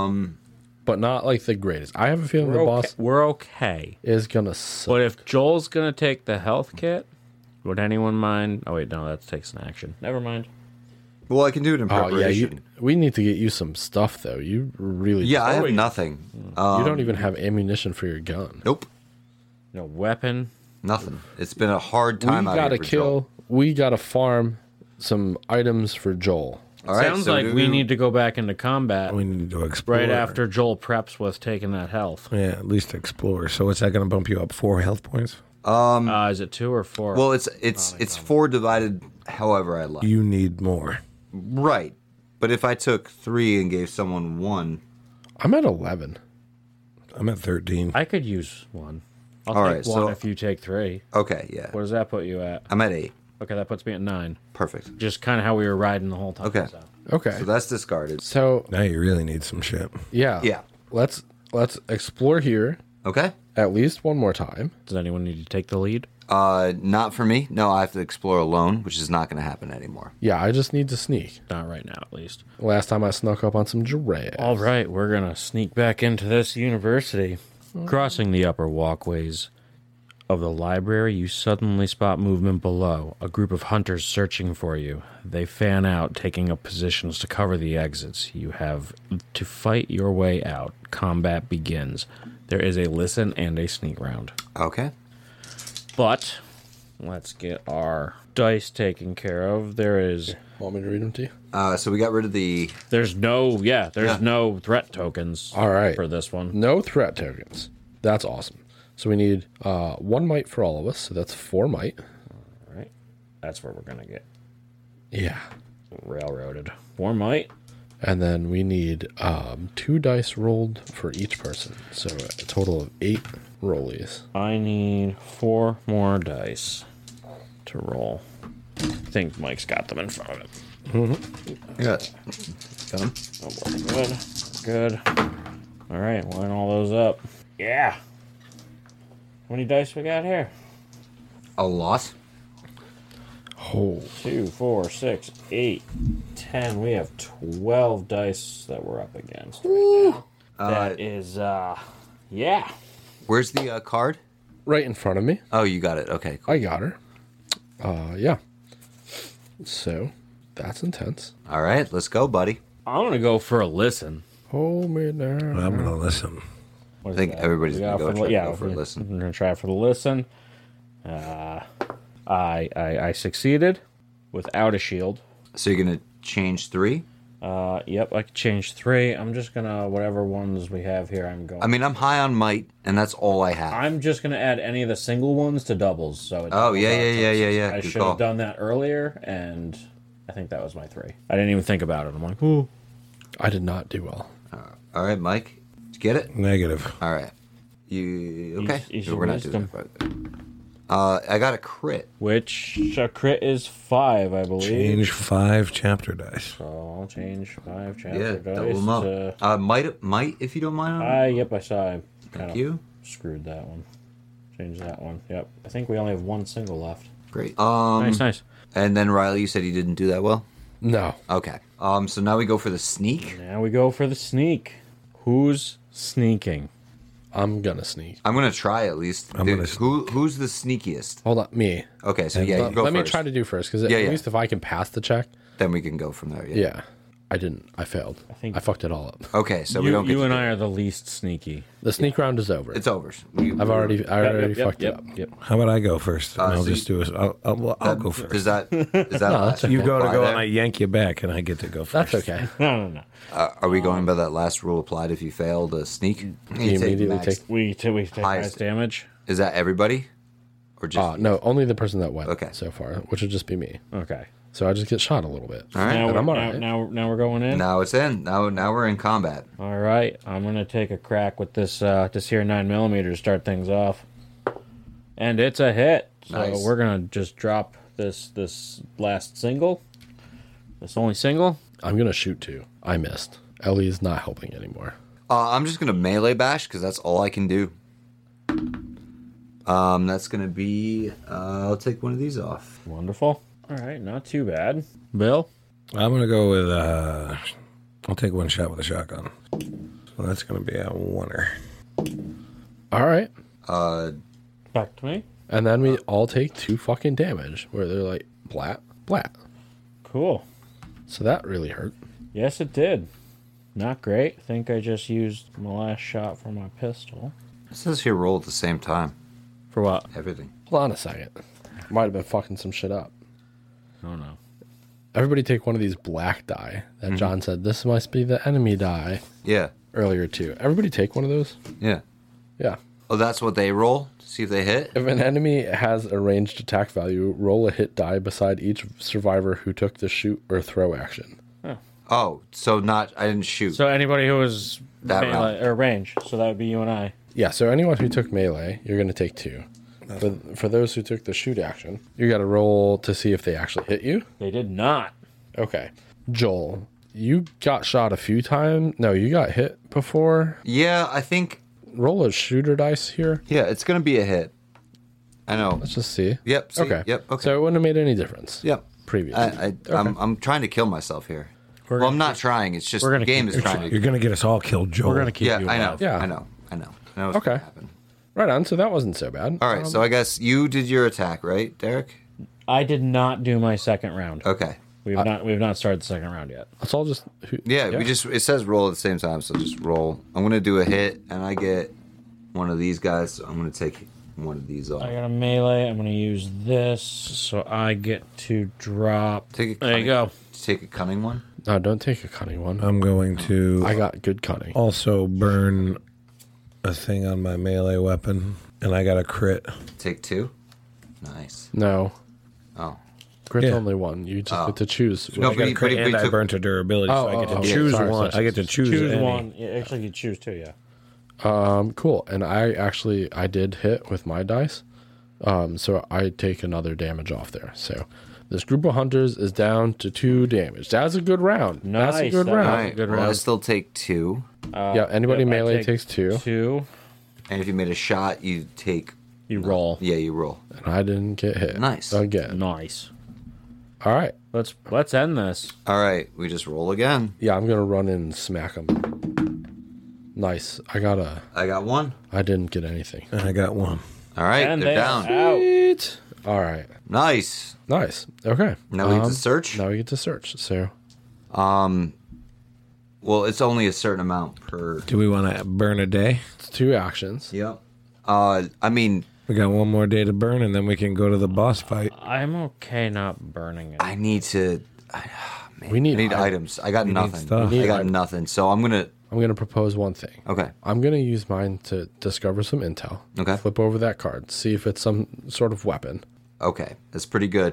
A: but not like the greatest. I have a feeling the boss
D: We're okay.
A: is gonna suck.
D: But if Joel's gonna take the health kit, would anyone mind? Oh wait, no, that takes an action. Never mind.
B: Well, I can do it in
A: Oh
B: preparation.
A: yeah, we need to get you some stuff though. You really
B: Yeah, I have nothing.
A: you don't even have ammunition for your gun.
B: Nope,
D: No weapon.
B: nothing. It's been a hard
A: We
B: time out
A: gotta
B: here for
A: kill.
B: Joel.
A: We gotta farm some items for Joel.
B: All right,
D: Sounds
B: so
D: like
B: do
D: we need to go back into combat
C: We need to explore.
D: right after Joel preps with taking that health.
C: Yeah, at least explore. So what's that going to bump you up 4 health points?
D: Is it 2 or 4?
B: Well, it's 4 divided however I like.
C: You need more.
B: Right, but if I took 3 and gave someone 1,
A: I'm at 11.
C: I'm at 13.
D: I could use 1. I'll
B: All
D: take
B: right,
D: 1
B: so-
D: if you take 3.
B: okay, yeah,
D: What does that put you at?
B: I'm at 8.
D: Okay, that puts me at 9.
B: Perfect.
D: Just kind of how we were riding the whole time.
B: Okay.
D: so.
A: Okay.
B: So that's discarded.
A: So
C: Now you really need some shit.
A: yeah,
B: Yeah.
A: Let's explore here
B: Okay.
A: at least one more time.
D: Does anyone need to take the lead?
B: Not for me. No, I have to explore alone, which is not going to happen anymore.
A: Yeah, I just need to sneak.
D: Not right now, at least.
A: Last time I snuck up on some giraffes.
D: All right, we're going to sneak back into this university. Crossing the upper walkways of the library, you suddenly spot movement below. A group of hunters searching for you. They fan out, taking up positions to cover the exits. You have to fight your way out. Combat begins. There is a listen and a sneak round.
B: Okay.
D: But let's get our dice taken care of. There's
A: Want me to read them to you?
B: So we got rid of the.
D: no threat tokens.
A: All right.
D: For this one.
A: No threat tokens. That's awesome. So we need 1 might for all of us. So that's 4 might.
D: All right. That's where we're going to get
A: Yeah.
D: railroaded. 4 might.
A: And then we need 2 dice rolled for each person. So a total of 8 rollies.
D: I need 4 more dice to roll. I think Mike's got them in front of him.
B: Yeah. Got 'em?
D: Oh, boy. Good. All right, line all those up. Yeah. How many dice we got here?
B: A lot.
A: Oh.
D: 2, 4, 6, 8, 10. We have 12 dice that we're up against right now. That is, yeah.
B: Where's the card?
A: Right in front of me.
B: Oh, you got it. Okay. Cool.
A: I got her. Yeah. So that's intense.
B: All right. Let's go, buddy.
D: I'm going to go for a listen.
A: Hold me down.
C: I'm going to listen.
D: What is
B: I think
D: that?
B: everybody's
D: We
B: gonna
D: got
B: go
D: for
B: try
D: the-
B: to
D: yeah,
B: go for a
D: we're-
B: listen.
D: We're gonna try for the listen. I succeeded without a shield.
B: So you're gonna change 3.
D: Yep, I could change 3. I'm just gonna whatever ones we have here. I'm going.
B: I mean, I'm high on might, and that's all I have.
D: I'm just gonna add any of the single ones to doubles. So it
B: Oh,
D: doubles
B: yeah,
D: our
B: yeah, yeah,
D: choices.
B: yeah, yeah.
D: I
B: Good
D: should
B: call.
D: have done that earlier, and I think that was my 3. I didn't even think about it. I'm like, ooh.
A: I did not do well.
B: All right, Mike. Did you get it?
C: Negative.
B: All right. You okay?
D: Use
B: No,
D: your
B: we're not
D: wisdom.
B: doing that. I got a crit.
D: Which a crit is 5, I believe.
C: Change 5 chapter dice.
D: So I'll change 5 chapter
B: Yeah,
D: dice.
B: double them up. Might, if you don't mind.
D: Yep, I saw. I
B: Thank you.
D: screwed that one. Change that one. Yep. I think we only have 1 single left.
B: Great.
D: Nice.
B: And then Riley, you said you didn't do that well.
A: No.
B: Okay. So now we go for the sneak.
D: Now we go for the sneak. Who's sneaking?
A: I'm gonna sneak.
B: I'm gonna try at least.
C: I'm
B: Dude,
C: gonna-
B: who's the sneakiest?
A: Hold on, me.
B: Okay, so yeah, you go
A: Let me
B: first.
A: try to do first, because
B: Yeah,
A: at
B: yeah.
A: least if I can pass the check,
B: Then we can go from there.
A: yeah. I didn't. I failed.
D: think-
A: I fucked it all up.
B: Okay, so we
D: You,
B: don't. Get
D: you
B: to
D: and
B: do
D: I
B: it.
D: are the least sneaky.
A: The sneak round is over.
B: It's over.
A: I already fucked it up.
D: Yep.
C: How about I go first? And I'll
B: so
C: just do it. I'll go first.
B: Does that? Is that?
A: that's okay.
C: You go to
B: apply
C: go,
B: there?
C: and I yank you back, and I get to go first.
A: That's okay.
D: No.
B: Are we going by that last rule applied if you fail to sneak? You
A: immediately
B: max.
A: take-
D: We take
B: Highest.
D: highest damage.
B: Is that everybody? Or just
A: No, only the person that went
B: Okay.
A: so far, which would just be me.
D: Okay.
A: So I just get shot a little bit.
B: All right.
D: Now,
A: And I'm
D: we're,
A: alright.
D: now we're going in.
B: Now it's in. Now we're in combat.
D: All right. I'm gonna take a crack with this this here 9mm to start things off, and it's a hit. So
B: Nice.
D: we're gonna just drop this last single. This only single.
A: I'm gonna shoot too. I missed. Ellie's not helping anymore.
B: I'm just gonna melee bash because that's all I can do. That's gonna be. I'll take one of these off.
D: Wonderful. All right. Not too bad. Bill.
C: I'm gonna go with. I'll take one shot with a shotgun. So that's gonna be a oneer.
A: All right.
D: Back to me.
A: And then we all take 2 fucking damage, where they're like, blat, blat.
D: Cool.
A: So that really hurt.
D: Yes, it did. Not great. I think I just used my last shot for my pistol.
B: It says here roll at the same time.
D: For what?
B: Everything.
A: Hold on a second. Might have been fucking some shit up.
D: Oh no.
A: Everybody take one of these black die that John said, this must be the enemy die
B: Yeah.
A: earlier too. Everybody take one of those?
B: Yeah.
A: Yeah.
B: Oh, that's what they roll to see if they hit.
A: If an enemy has a ranged attack value, roll a hit die beside each survivor who took the shoot or throw action.
B: Oh, so not. I didn't shoot.
D: So anybody who was
B: That
D: melee, or range, so that would be you and I.
A: Yeah, so anyone who took melee, you're going to take 2. For those who took the shoot action, you got to roll to see if they actually hit you.
D: They did not.
A: Okay. Joel, you got shot a few times. No, you got hit before.
B: Yeah, I think.
A: Roll a shooter dice here.
B: Yeah, it's gonna be a hit. I know.
A: Let's just see.
B: Yep. See,
A: Okay.
B: Yep. Okay.
A: So it wouldn't have made any difference.
B: Yep.
A: Previously.
B: I'm trying to kill myself here. Well, I'm not trying. It's just
D: we're
B: the
D: gonna
B: game
D: keep-
B: is trying
C: You're
B: to.
C: gonna get us all killed, Joel.
D: We're gonna keep
B: Yeah,
D: you
B: I know.
D: alive.
A: Yeah.
B: I know. I know what's
A: Okay.
B: gonna happen.
A: Right on. So that wasn't so bad.
B: All right. So I guess you did your attack, right, Derek?
D: I did not do my second round.
B: Okay.
D: We've not started the second round yet.
A: Let's all just.
B: Yeah, we just it says roll at the same time, so just roll. I'm gonna do a hit, and I get one of these guys. So I'm gonna take one of these off.
D: I got a melee. I'm going to use this, so I get to drop.
B: Take a
D: There you go.
B: Take a cunning one.
A: No, don't take a cunning one.
C: I'm going to
A: I got good cunning.
C: also burn a thing on my melee weapon, and I got a crit.
B: Take 2. Nice.
A: No.
B: Oh.
A: Crit's
C: Yeah.
A: only one. You just get to choose.
B: No,
C: I got a crit,
B: but he
C: and I
B: took-
C: burnt a durability, so I get to
A: oh,
C: choose
A: sorry,
C: one.
A: sorry,
C: I get to choose any.
D: one. Yeah, actually, you choose two, yeah.
A: Cool. And I did hit with my dice. So I take another damage off there. So this group of hunters is down to 2 damage. That's a good round. That's a
D: Nice.
A: good
D: That-
A: round.
B: All right.
D: Good
B: Well, I
D: round.
B: still take 2,
A: Yeah, anybody
D: Yep, I
A: melee
D: take
A: takes 2.
D: 2.
B: and if you made a shot, you take.
D: You roll.
B: Yeah, you roll.
A: And I didn't get hit.
B: Nice.
A: Again.
D: Nice.
A: All right.
D: Let's end this.
B: All right, we just roll again.
A: Yeah, I'm going to run in and smack them. Nice.
B: I got 1.
A: I didn't get anything.
C: And I got one.
B: All right,
D: And
B: they're
D: they
B: down.
D: are out.
A: Sweet. All right.
B: Nice.
A: Nice. Okay.
B: Now we get to search.
A: Now we get to search. So
B: Well, it's only a certain amount per.
C: Do we want to burn a day?
A: it's 2 actions.
B: Yep. I mean,
C: We got one more day to burn, and then we can go to the boss fight.
D: I'm okay not burning it.
B: I need to. Man,
A: We need
B: I need
A: items.
B: items. I got nothing.
C: stuff. We
A: need
B: I got
A: items.
B: nothing. So I'm gonna.
A: I'm going to propose one thing.
B: Okay.
A: I'm going to use mine to discover some intel.
B: Okay.
A: Flip over that card. See if it's some sort of weapon.
B: Okay. That's pretty good.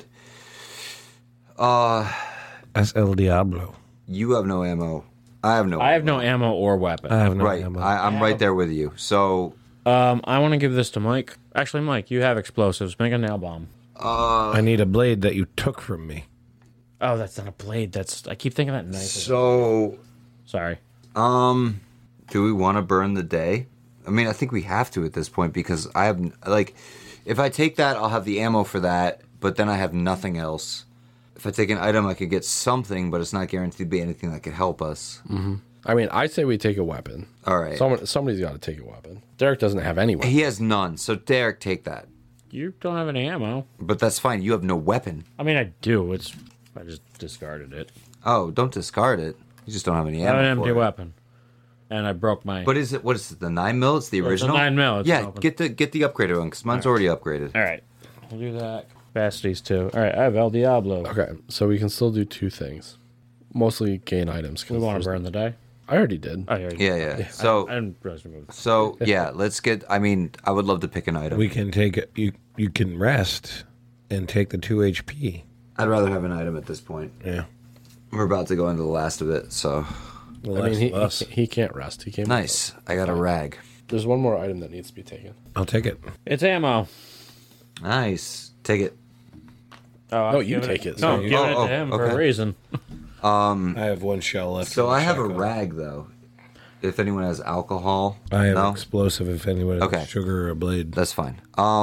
C: That's El Diablo.
B: You have no ammo. I have no.
D: I have no ammo or weapon.
C: I have no
B: Right.
C: ammo.
B: I'm right there with you. So
D: I want to give this to Mike. Actually, Mike, you have explosives. Make a nail bomb.
C: I need a blade that you took from me.
D: Oh, that's not a blade. I keep thinking that knife.
B: so
D: Sorry.
B: do we want to burn the day? I mean, I think we have to at this point because I have if I take that, I'll have the ammo for that, but then I have nothing else. if I take an item, I could get something, but it's not guaranteed to be anything that could help us.
A: I mean, I say we take a weapon.
B: All right.
A: Somebody's got to take a weapon. Derek doesn't have any weapon.
B: He has none, so Derek, take that.
D: You don't have any ammo.
B: But that's fine. You have no weapon.
D: I mean, I do. I just discarded it.
B: Oh, don't discard it. You just don't have any
D: I have
B: ammo.
D: an empty
B: for it.
D: weapon, and I broke my.
B: But what is it? The 9mm? It's the
D: It's a
B: original.
D: 9mm, it's
B: Yeah,
D: open.
B: get the upgraded one because mine's already upgraded.
D: All right, we'll do that. Capacities too. All right, I have El Diablo.
A: Okay, so we can still do two things. Mostly gain items. 'cause
D: We want
A: there's-
D: to burn the die.
A: I already did.
D: Oh, yeah.
B: Yeah. So
D: I didn't realize we moved.
B: so yeah, let's get. I mean, I would love to pick an item.
C: We can take it. You can rest and take the 2 HP.
B: I'd rather have an item at this point.
C: Yeah.
B: We're about to go into the last of it, so
C: The
A: I mean,
C: Last of Us.
A: he can't rest. He can't.
B: nice. I got a rag.
A: There's one more item that needs to be taken.
C: I'll take it.
D: It's ammo.
B: Nice. Take it.
A: No,
D: I'm
A: you
D: giving
A: take it,
D: No,
A: so-
D: I'm giving it
B: Oh,
D: to him for a
B: okay.
D: reason.
C: I have one shell left.
B: So
C: in the
B: I have a
C: shotgun.
B: rag though. If anyone has alcohol,
C: I have
B: no,
C: explosive if anyone has
B: Okay.
C: sugar or a blade.
B: that's fine.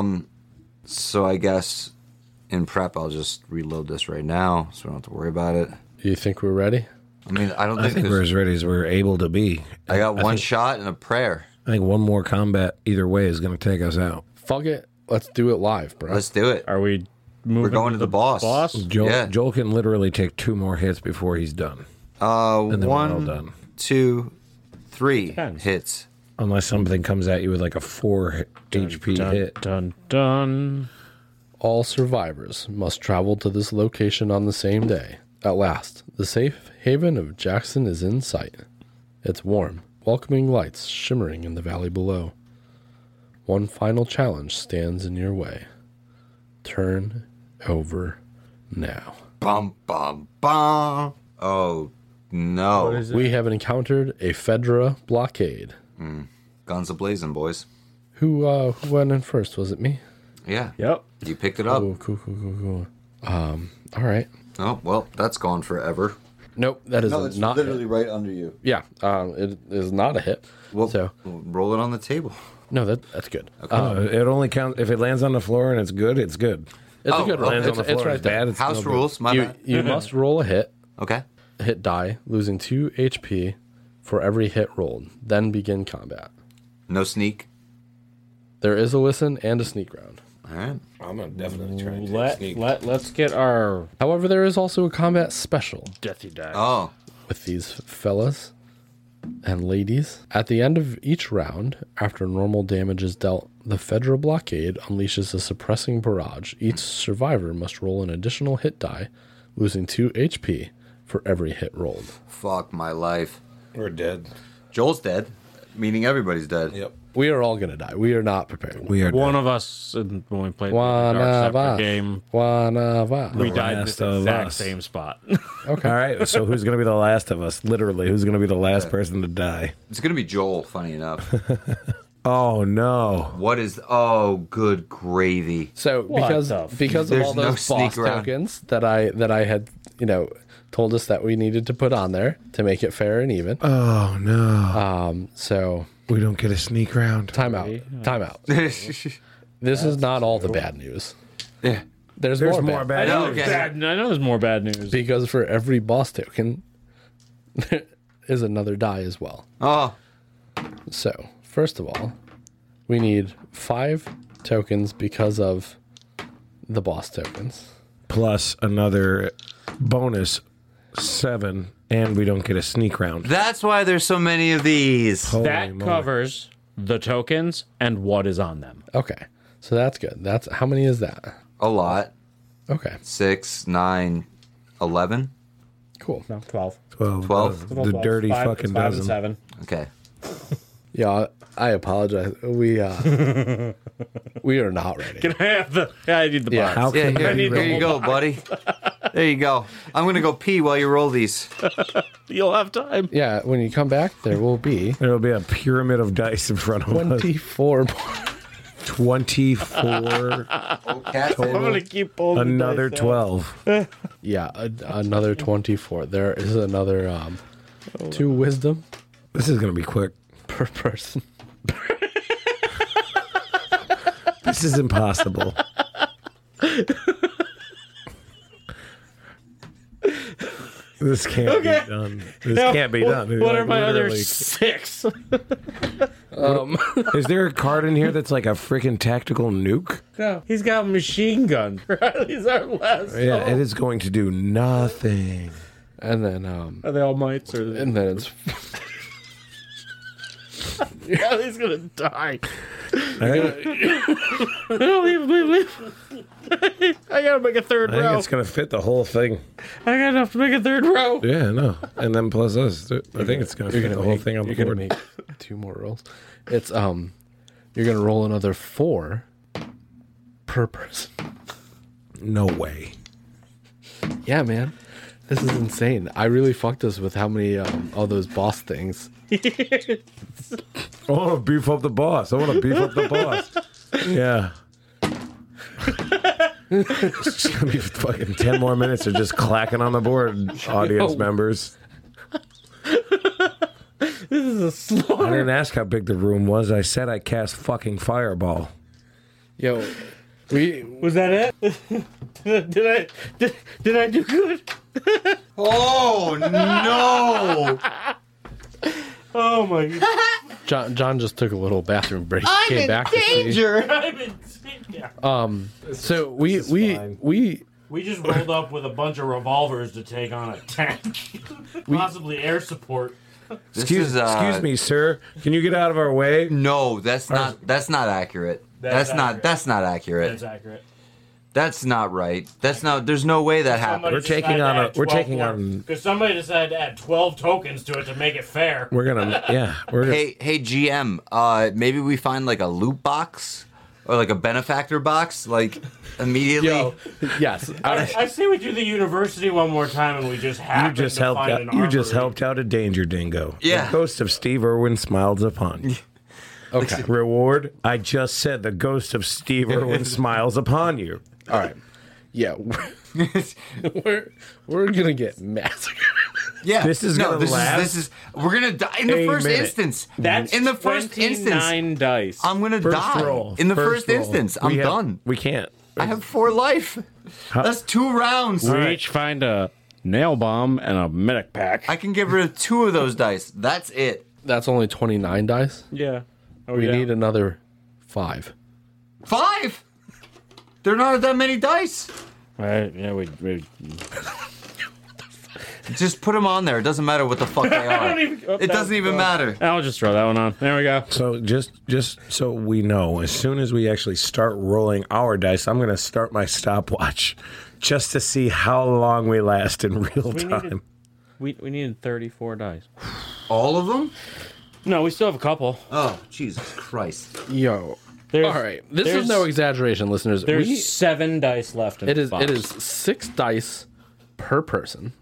B: So I guess in prep, I'll just reload this right now, so we don't have to worry about it.
A: You think we're ready?
B: I mean, I don't
C: I
B: think,
C: think we're as ready as we're able to be.
B: I got one shot and a prayer.
C: I think one more combat either way is going to take us out.
A: Fuck it. Let's do it live, bro.
B: Let's do it.
D: Are we moving?
B: We're going to the boss.
C: Joel,
B: Yeah.
C: Joel can literally take 2 more hits before he's done. And then we're all
B: One,
C: done.
B: 2, 3
D: Depends.
B: hits.
C: Unless something comes at you with like a 4 HP
D: Dun,
C: hit.
D: dun, dun.
A: All survivors must travel to this location on the same day. At last, the safe haven of Jackson is in sight. It's warm, welcoming lights shimmering in the valley below. One final challenge stands in your way. Turn over now.
B: Bum, bum, bum. Oh, no.
D: What is it?
A: We have encountered a Fedra blockade.
B: Guns a-blazing, boys.
A: Who went in first? Was it me?
B: Yeah.
D: Yep.
B: You picked it up.
A: Oh, cool. All right.
B: Oh, well, that's gone forever.
A: Nope, that is not.
B: right under you.
A: Yeah, it is not a hit.
B: Well,
A: So
B: roll it on the table.
A: no, that's good.
C: It only counts if it lands on the floor and it's good. It's good.
A: It's
B: Oh,
A: a good
B: oh,
A: roll.
C: Lands
A: It's,
C: on the
A: it's
C: floor.
A: right
C: It's
A: there.
C: bad. It's
B: House
C: no good.
B: rules, my
A: You
B: bad.
A: you must roll a
B: Okay.
A: hit die, losing 2 HP for every hit rolled. Then begin combat.
B: No sneak.
A: There is a listen and a sneak round.
B: All right.
C: I'm gonna definitely try and take sneak.
D: Let's get our
A: However, there is also a combat special
D: deathy die.
B: Oh,
A: with these fellas and ladies. At the end of each round, after normal damage is dealt, the Fedra blockade unleashes a suppressing barrage. Each survivor must roll an additional hit die, losing 2 HP for every hit rolled.
B: fuck my life.
C: We're dead.
B: Joel's dead, meaning everybody's dead.
C: Yep.
A: We are all gonna die. We are not prepared.
C: We are
D: One
C: dead.
D: of us, when we played the
A: One
D: Dark
A: of
D: Scepter
A: us.
D: game,
A: One of us.
D: we died in this
C: last of
D: exact
C: us.
D: same spot.
A: Okay.
C: All right. So who's gonna be the last of us? Literally, who's gonna be the last person to die?
B: It's gonna be Joel. Funny enough.
C: Oh no!
B: What is? Oh, good gravy.
A: So
D: What
A: because
D: the f-
A: because of
B: There's
A: all
B: no
A: those boss
B: sneak around.
A: tokens that I had told us that we needed to put on there to make it fair and even.
C: Oh no!
A: So
C: We don't get a sneak round.
A: time out. This is not all the bad news.
B: Yeah.
A: There's
C: There's
A: more,
C: more
A: bad,
C: bad.
B: know,
C: news.
B: okay.
D: I know there's more bad news.
A: because for every boss token there is another die as well.
B: Oh,
A: So first of all, we need 5 tokens because of the boss tokens.
C: Plus another bonus 7, and we don't get a sneak round.
B: that's why there's so many of these.
C: Holy
D: That
C: moly.
D: covers the tokens and what is on them.
A: Okay, so that's good. That's how many is that?
B: A lot.
A: Okay,
B: 6, 9, 11.
A: cool.
D: No, 12.
C: 12.
B: 12.
C: The dirty fucking
D: five
C: dozen.
D: and 7.
B: Okay.
A: Yeah, I apologize. We we are not ready.
D: Can I have the? I need the
A: Yeah.
D: box.
C: How
B: Yeah,
C: can
B: here,
C: we
B: here you go, buddy. There you go. I'm gonna go pee while you roll these.
D: You'll have time.
A: Yeah, when you come back, there will be
C: There'll be a pyramid of dice in front of us.
A: 24.
C: 24.
D: I'm gonna keep pulling the
C: Another
D: dice out.
C: 12.
A: Yeah, another 24. There is another 2 wisdom
C: This is going to be quick.
A: per person.
C: This is impossible. This can't be done. This can't be done.
D: What are
C: Like,
D: my other
C: literally-
D: 6?
C: Is there a card in here that's like a freaking tactical nuke?
D: No, he's got machine gun. Riley's our last.
C: Yeah, it is going to do nothing.
A: And then
D: Are they all mites or?
A: and then it's
D: Riley's gonna die.
C: I
D: Leave. I gotta make a third
C: think
D: row.
C: it's going to fit the whole thing.
D: I got enough to make a third row.
C: Yeah, no. And then plus us. I think it's going to fit the whole thing on the
A: you're gonna
C: board.
A: make 2 more rolls. It's you're gonna roll another 4 per person.
C: No way.
A: Yeah, man. This is insane. I really fucked us with how many all those boss things.
C: I want to beef up the boss. Yeah. It's going to be fucking 10 more minutes of just clacking on the board, audience members.
D: This is a
C: I
D: slaughter.
C: didn't ask how big the room was. I said I cast fucking fireball.
A: Yo, we
D: Was that it? Did I do good?
B: Oh no!
D: Oh my god.
A: John just took a little bathroom break. Came back to see.
D: I'm in yeah.
A: So we
D: We just rolled up with a bunch of revolvers to take on a tank. Possibly air support.
C: Excuse me, sir. Can you get out of our way?
B: No, that's not accurate. That's not accurate.
D: That's accurate.
B: That's not right. That's not. There's no way that happened.
C: We're taking on.
D: Because somebody decided to add 12 tokens to it to make it fair.
C: We're gonna. Yeah. We're gonna.
B: Hey GM. Maybe we find like a loot box or like a benefactor box, like immediately.
A: yo yes.
D: I say we do the university one more time and we just happen
C: You just
D: to
C: helped
D: find
C: out.
D: an
C: You just
D: armory.
C: helped out a danger dingo.
B: Yeah.
C: The ghost of Steve Irwin smiles upon you.
A: Okay.
C: Reward. I just said the ghost of Steve Irwin smiles upon you.
A: All right. Yeah. We're gonna get massacred.
B: Yeah.
C: This is gonna last
B: This is. We're gonna die in the
C: a
B: first
C: minute.
B: instance.
D: That's
B: in the first instance.
D: 29 dice.
B: I'm gonna
C: First
B: die
C: roll.
B: in the first
C: roll.
B: instance.
C: We
B: I'm
C: have-
B: done.
C: We can't.
B: I have 4 life. That's 2 rounds.
D: we each find a nail bomb and a medic pack.
B: I can get rid of 2 of those dice. That's it.
A: That's only 29 dice.
D: yeah. Oh,
A: We
D: yeah.
A: need another 5.
B: 5. There are not that many dice.
D: Right, yeah, we
B: Just put them on there. It doesn't matter what the fuck they are. It doesn't even matter.
D: I'll just throw that one on. There we go.
C: So just so we know, as soon as we actually start rolling our dice, I'm going to start my stopwatch just to see how long we last in real time.
D: We needed 34 dice.
B: All of them?
D: No, we still have a couple.
B: Oh, Jesus Christ.
A: Yo.
D: There's,
A: All right. This is
D: there's-
A: no exaggeration, listeners.
D: There's 7 dice left in
A: It
D: the
A: is
D: box.
A: it is 6 dice per person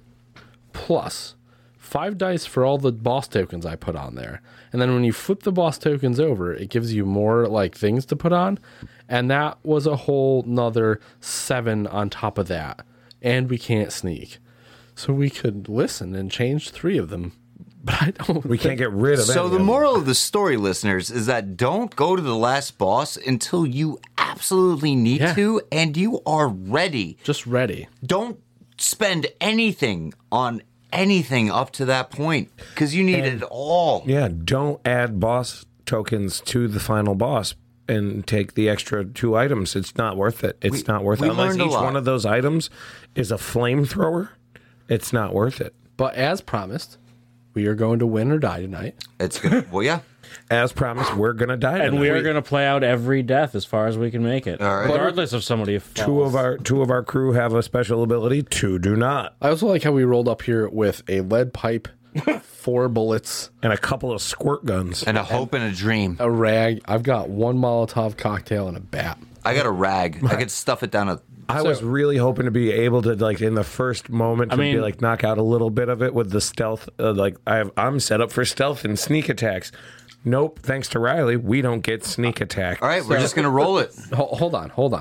A: plus 5 dice for all the boss tokens I put on there. And then when you flip the boss tokens over, it gives you more like things to put on. And that was a whole nother 7 on top of that. And we can't sneak. So we could listen and change 3 of them. But I don't
C: We can't get rid of
B: So
C: any
B: the
C: of them.
B: moral of the story, listeners, is that don't go to the last boss until you absolutely need
A: Yeah.
B: to and you are ready.
A: just ready.
B: Don't spend anything on anything up to that point because you need it all.
C: Yeah, don't add boss tokens to the final boss and take the extra 2 items. It's not worth it. It's not worth it.
B: we
C: Unless
B: learned a
C: each
B: lot.
C: one of those items is a flamethrower, it's not worth it.
A: But as promised, we are going to win or die tonight.
B: It's good. Well, yeah.
C: As promised, we're going to die
D: and we
C: tonight.
D: are going to play out every death as far as we can make it.
B: All right.
D: Regardless of somebody who falls.
C: Two of our crew have a special ability, 2 do not.
A: I also like how we rolled up here with a lead pipe, 4 bullets,
C: And a couple of squirt guns.
B: And a hope and a dream.
A: a rag. I've got 1 Molotov cocktail and a bat.
B: I got a rag. I could stuff it down a.
C: I was really hoping to be able to, like, in the first moment,
D: mean-
C: be like, knock out a little bit of it with the stealth. I'm set up for stealth and sneak attacks. Nope, thanks to Riley, we don't get sneak attack.
B: All right, we're just gonna roll it.
A: Hold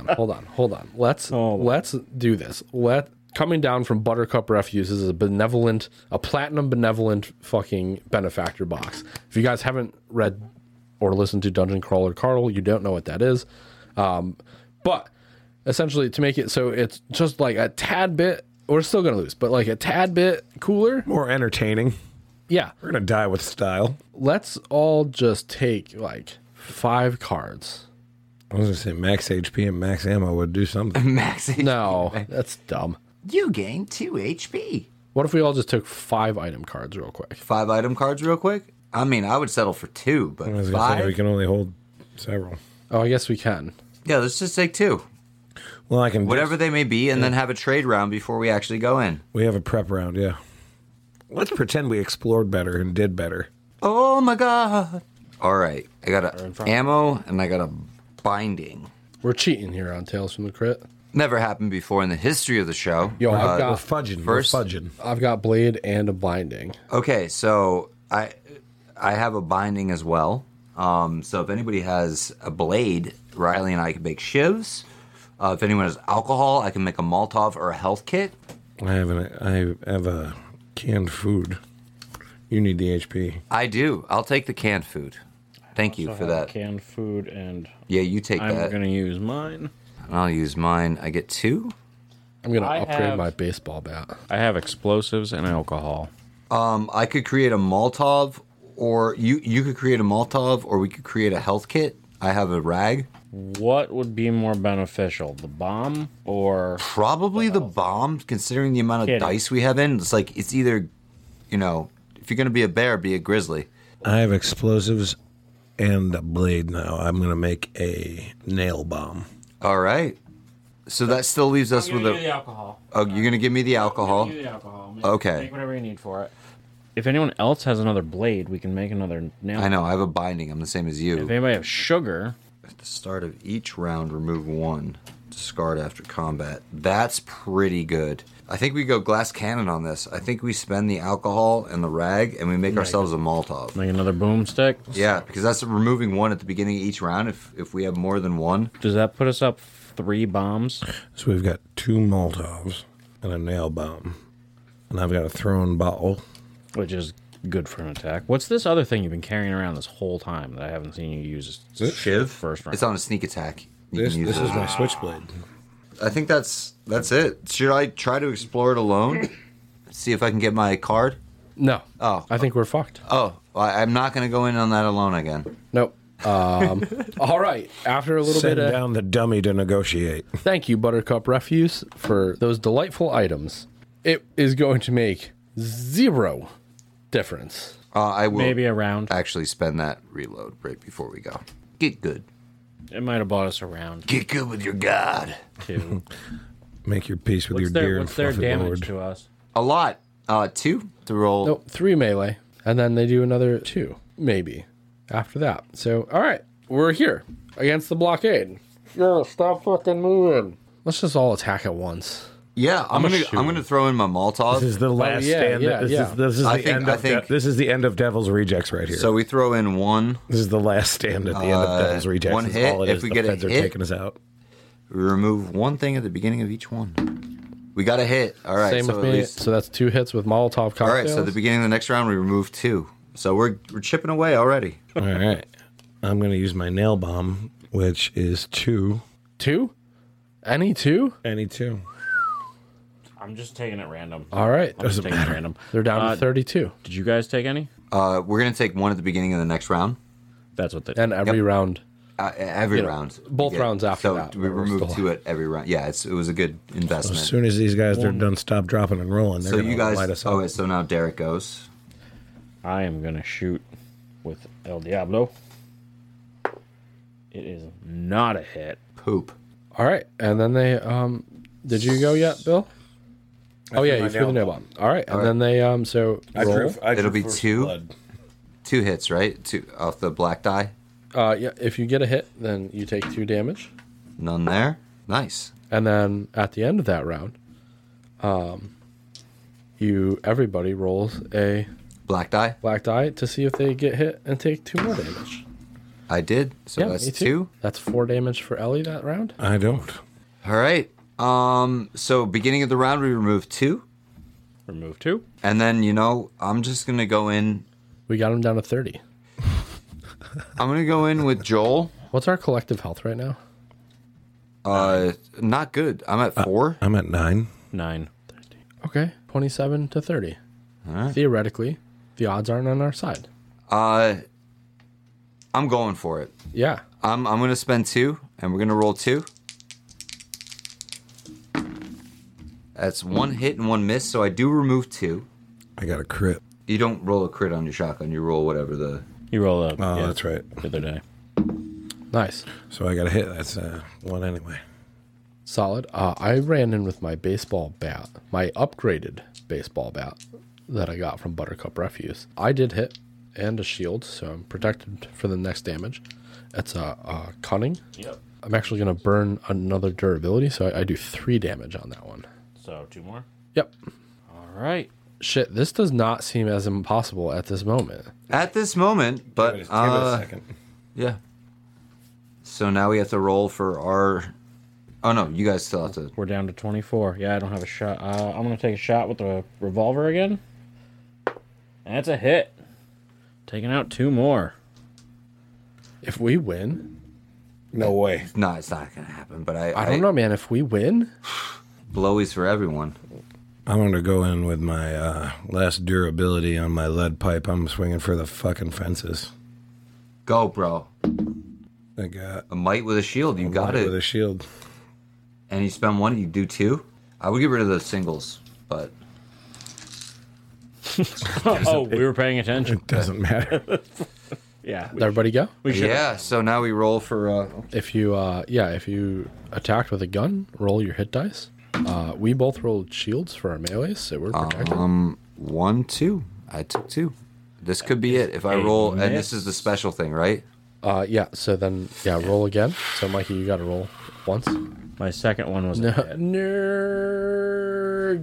A: on. Let's do this. Coming down from Buttercup Refuse is a platinum benevolent fucking benefactor box. If you guys haven't read or listened to Dungeon Crawler Carl, you don't know what that is. But essentially, to make it so it's just like a tad bit we're still gonna lose, but like a tad bit cooler.
C: More entertaining.
A: Yeah.
C: We're gonna die with style.
A: Let's all just take like 5 cards.
C: I was gonna say max HP and max ammo would do something.
B: Max HP.
A: No, that's dumb.
B: You gain 2 HP.
A: What if we all just took 5 item cards real quick?
B: 5 item cards real quick? I mean, I would settle for 2, but
C: I was gonna say
B: 5?
C: we can only hold several.
A: Oh, I guess we can.
B: Yeah, let's just take 2.
C: Well, I can
B: Whatever they may be, and then have a trade round before we actually go in.
C: We have a prep round, yeah. Let's pretend we explored better and did better.
B: Oh my god. Alright, I got a ammo and I got a binding.
A: We're cheating here on Tales from the Crypt.
B: Never happened before in the history of the show.
A: Yo, I've
C: We're
A: got
C: fudging.
B: first-
C: We're fudging.
A: I've got blade and a binding.
B: Okay, so I have a binding as well. So if anybody has a blade, Riley and I can make shivs. If anyone has alcohol, I can make a Molotov or a health kit.
C: I have a canned food. You need the HP.
B: I do. I'll take the canned food. Thank you for that.
D: Canned food, and
B: Yeah, you take
D: I'm
B: that.
D: going to use mine.
B: I'll use mine. I get 2.
A: I'm gonna
D: I
A: upgrade
D: have-
A: my baseball bat.
D: I have explosives and alcohol.
B: I could create a Molotov, or you could create a Molotov, or we could create a health kit. I have a rag.
D: What would be more beneficial, the bomb or
B: Probably the bomb, considering the amount of
D: Kidding.
B: dice we have in. It's like, it's either, if you're going to be a bear, be a grizzly.
C: I have explosives and a blade now. I'm going to make a nail bomb.
B: All right. So that still leaves us with a...
D: alcohol.
B: Oh, you're going to give me the alcohol?
D: the alcohol.
B: Okay.
D: Make whatever you need for it. If anyone else has another blade, we can make another nail.
B: I know, I have a binding. I'm the same as
D: If
B: you.
D: anybody has sugar,
B: At the start of each round, remove 1. Discard after combat. That's pretty good. I think we go glass cannon on this. I think we spend the alcohol and the rag, and we make ourselves a Molotov.
D: make another boomstick.
B: Yeah, because that's removing 1 at the beginning of each round if we have more than 1.
D: Does that put us up 3 bombs?
C: So we've got 2 Molotovs and a nail bomb. And I've got a thrown bottle.
D: Which is good for an attack. What's this other thing you've been carrying around this whole time that I haven't seen you use?
B: Shiv?
D: First round.
B: It's on a sneak attack. You
C: This
B: can use
C: is
B: it.
C: my switchblade.
B: I think that's it. Should I try to explore it alone? See if I can get my card?
A: No.
B: Oh.
A: I think we're fucked.
B: Oh, I'm not going to go in on that alone again.
A: Nope. All right. After a little
C: Send
A: bit of
C: down the dummy to negotiate.
A: thank you, Buttercup Refuse, for those delightful items. It is going to make 0 difference.
B: I will
D: Maybe a round.
B: actually spend that reload right before we go. Get good.
D: It might have bought us a round
B: Get good with your god.
D: too.
C: Make your peace with your dear
D: What's
C: and
D: their
C: fluffy
D: damage
C: lord.
D: to us?
B: A lot. 2 to roll.
A: Nope. 3 melee. And then they do another 2, maybe, after that. So, all right. We're here against the blockade. Yo, stop fucking moving. Let's just all attack at once.
B: Yeah, I'm
A: shoot.
B: gonna throw in my Molotov.
C: This is the last
A: yeah,
C: stand.
A: yeah,
C: this,
A: yeah.
C: Is, this is
B: I
C: the
B: think-
C: end
B: I
C: of
B: think-
C: this is the end of Devil's Rejects right here.
B: So we throw in 1.
C: this is the last stand at the end of Devil's Rejects.
B: 1
C: That's
B: hit.
C: all it
B: If
C: is.
B: we
C: The
B: get a
C: feds are
B: hit-
C: taking us out.
B: We remove 1 thing at the beginning of each one. We got a hit. All right.
A: Same
B: so
A: with
B: at
A: me.
B: least-
A: So that's 2 hits with Molotov cocktails.
B: all right. So at the beginning of the next round, we remove 2. So we're chipping away already.
C: All right. I'm going to use my nail bomb, which is 2.
A: 2? Any 2?
C: Any 2.
D: I'm just taking it random.
A: All right.
D: I'm just taking it random.
A: They're down to 32.
D: Did you guys take any?
B: We're gonna take 1 at the beginning of the next round.
D: That's what they.
A: And every round.
B: Every round.
A: both rounds after
B: so
A: that,
B: we
A: where we're
B: remove
A: still
B: 2 at every round. Yeah, it was a good investment.
C: As soon as these guys are done, stop dropping and rolling. They're
B: So
C: going
B: you
C: to light
B: guys.
C: us up.
B: Okay, so now Derek goes.
D: I am gonna shoot with El Diablo. It is not a hit.
B: Poop.
A: All right. And then they, did you go yet, Bill? Oh, yeah,
C: my
A: you threw the
C: nail
A: nail bomb. All right. And then they, so roll.
B: It'll be 2. 2 hits, right? 2 off the black die.
A: Yeah, if you get a hit, then you take 2 damage.
B: None there. Nice.
A: And then at the end of that round, everybody rolls a
B: Black die.
A: black die to see if they get hit and take 2 more damage.
B: I did. So that's
A: me
B: 2.
A: That's 4 damage for Ellie that round.
C: I don't.
B: All right. So beginning of the round, we remove 2,
D: Remove 2.
B: and then I'm just gonna go in.
A: We got him down to 30.
B: I'm gonna go in with Joel.
A: What's our collective health right now?
B: Not good. I'm at 4.
C: I'm at 9.
D: 9.
A: Okay, 27 to 30.
B: All right.
A: Theoretically, the odds aren't on our side.
B: I'm going for it.
A: Yeah.
B: I'm going to spend 2, and we're going to roll 2. That's 1 hit and 1 miss, so I do remove 2.
C: I got a crit.
B: You don't roll a crit on your shotgun. You roll whatever the...
D: You roll up.
C: Oh, that's right.
D: The other day.
A: Nice.
C: So I got a hit. That's 1 anyway.
A: Solid. I ran in with my baseball bat, my upgraded baseball bat that I got from Buttercup Refuse. I did hit and a shield, so I'm protected for the next damage. It's a cunning.
D: Yep.
A: I'm actually going to burn another durability, so I do 3 damage on that one.
D: So 2 more.
A: Yep.
D: All right.
A: Shit, this does not seem as impossible at this moment.
B: At this moment, but...
C: Give it a second.
B: Yeah. So now we have to roll for our... Oh, no, you guys still have to...
D: We're down to 24. Yeah, I don't have a shot. I'm going to take a shot with the revolver again. That's a hit. Taking out 2 more.
A: If we win,
C: No way.
B: No, it's not going to happen, but
A: I don't know, man. If we win,
B: Blowies for everyone.
C: I'm going to go in with my last durability on my lead pipe. I'm swinging for the fucking fences.
B: Go, bro.
C: I got
B: A might with a shield. You got
C: with a
B: it.
C: shield.
B: And you spend 1, you do 2. I would get rid of the singles, but...
D: Oh, we were paying attention.
C: It doesn't matter.
D: Yeah.
A: did everybody go?
D: We should.
B: Yeah, so now we roll for...
A: If you, if you attacked with a gun, roll your hit dice. We both rolled shields for our melees, so we're protected.
B: 1, 2. I took 2. This could be it. If I roll... And this is the special thing, right?
A: Yeah. So then, roll again. So Mikey, you got to roll once.
D: My second one was a
A: No,
D: hit.
A: nerd,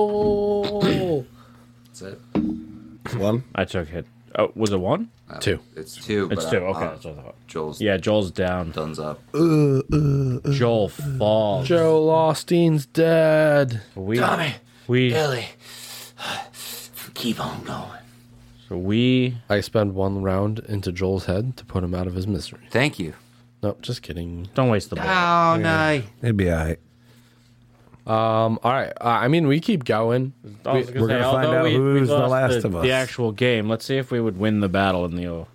A: Joel.
B: That's it.
C: 1.
D: I took hit. Oh, was it 1?
A: 2.
B: It's 2.
D: It's
B: but
D: 2. Okay, that's what I thought.
B: Joel's
D: Yeah, Joel's down.
B: thumbs up.
D: Joel falls.
A: Joel Osteen's dead.
D: We,
B: Tommy,
D: we,
B: Billy, keep on going.
D: so we.
A: I spend 1 round into Joel's head to put him out of his misery.
B: Thank you.
A: Nope, just kidding.
D: Don't waste the bullet.
B: Oh, no.
C: It'd be all right.
A: All right. I mean, we keep going.
D: I was
C: We're
D: say,
C: gonna find
D: although
C: out
D: we
C: who's the
D: lost
C: last of us.
D: The actual game. Let's see if we would win the battle in the.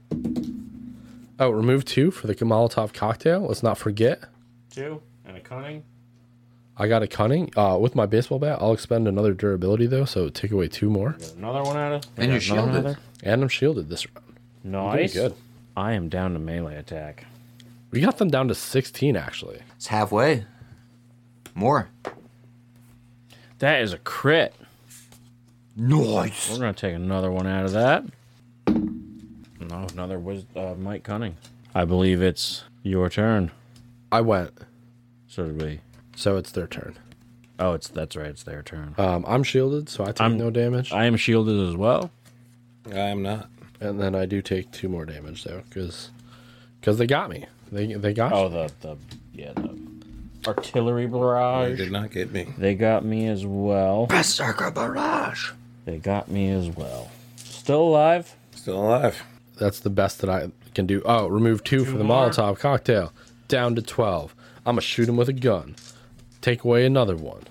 A: Oh, remove 2 for the Molotov cocktail. Let's not forget.
D: 2 and a cunning.
A: I got a cunning. With my baseball bat, I'll expend another durability though, so take away 2 more.
D: Get another one out of.
B: And you're shielded.
A: And I'm shielded this round.
D: Nice.
A: Doing good.
D: I am down to melee attack.
A: We got them down to 16 actually.
B: It's halfway. More.
D: That is a crit.
B: Nice.
D: We're gonna take another one out of that. No, another Mike Cunning. I believe it's your turn.
A: I went,
D: So did we.
A: so it's their turn.
D: Oh, that's right. It's their turn.
A: I'm shielded, so I take no damage,
D: I am shielded as well.
C: I am not.
A: and then I do take 2 more damage though, because they got me. They got.
D: Oh, the artillery barrage.
C: You did not get me.
D: They got me as well.
B: Berserker Barrage.
D: They got me as well. Still alive.
C: Still alive.
A: That's the best that I can do. Oh, remove 2 for the
D: more.
A: Molotov cocktail. Down to 12. I'm gonna shoot him with a gun. Take away another 1.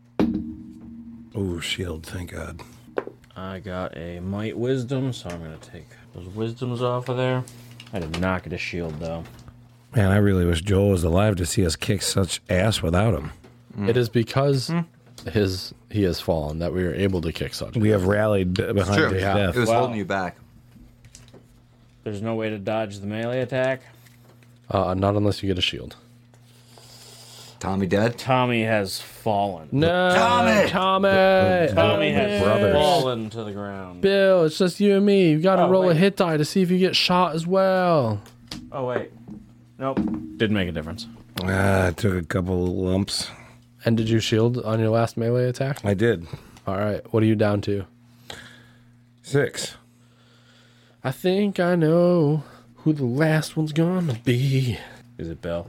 C: Oh, shield. Thank God.
D: I got a might wisdom, so I'm gonna take those wisdoms off of there. I did not get a shield though.
C: Man, I really wish Joel was alive to see us kick such ass without him.
A: It is because he has fallen that we are able to kick such.
C: We have rallied behind
B: True.
C: his
A: Yeah.
C: death.
B: It was
D: Wow.
B: holding you back.
D: There's no way to dodge the melee attack.
A: Not unless you get a shield.
B: Tommy dead?
D: Tommy has fallen.
A: No,
B: Tommy!
D: Tommy has
C: brothers.
D: fallen to the ground.
A: Bill, it's just you and me. You got to
D: Oh,
A: roll a
D: wait.
A: hit die to see if you get shot as well.
D: Oh wait, nope, didn't make a difference.
C: I took a couple lumps.
A: And did you shield on your last melee attack?
C: I did.
A: All right, what are you down to?
C: 6.
A: I think I know who the last one's gonna be.
D: Is it Bill?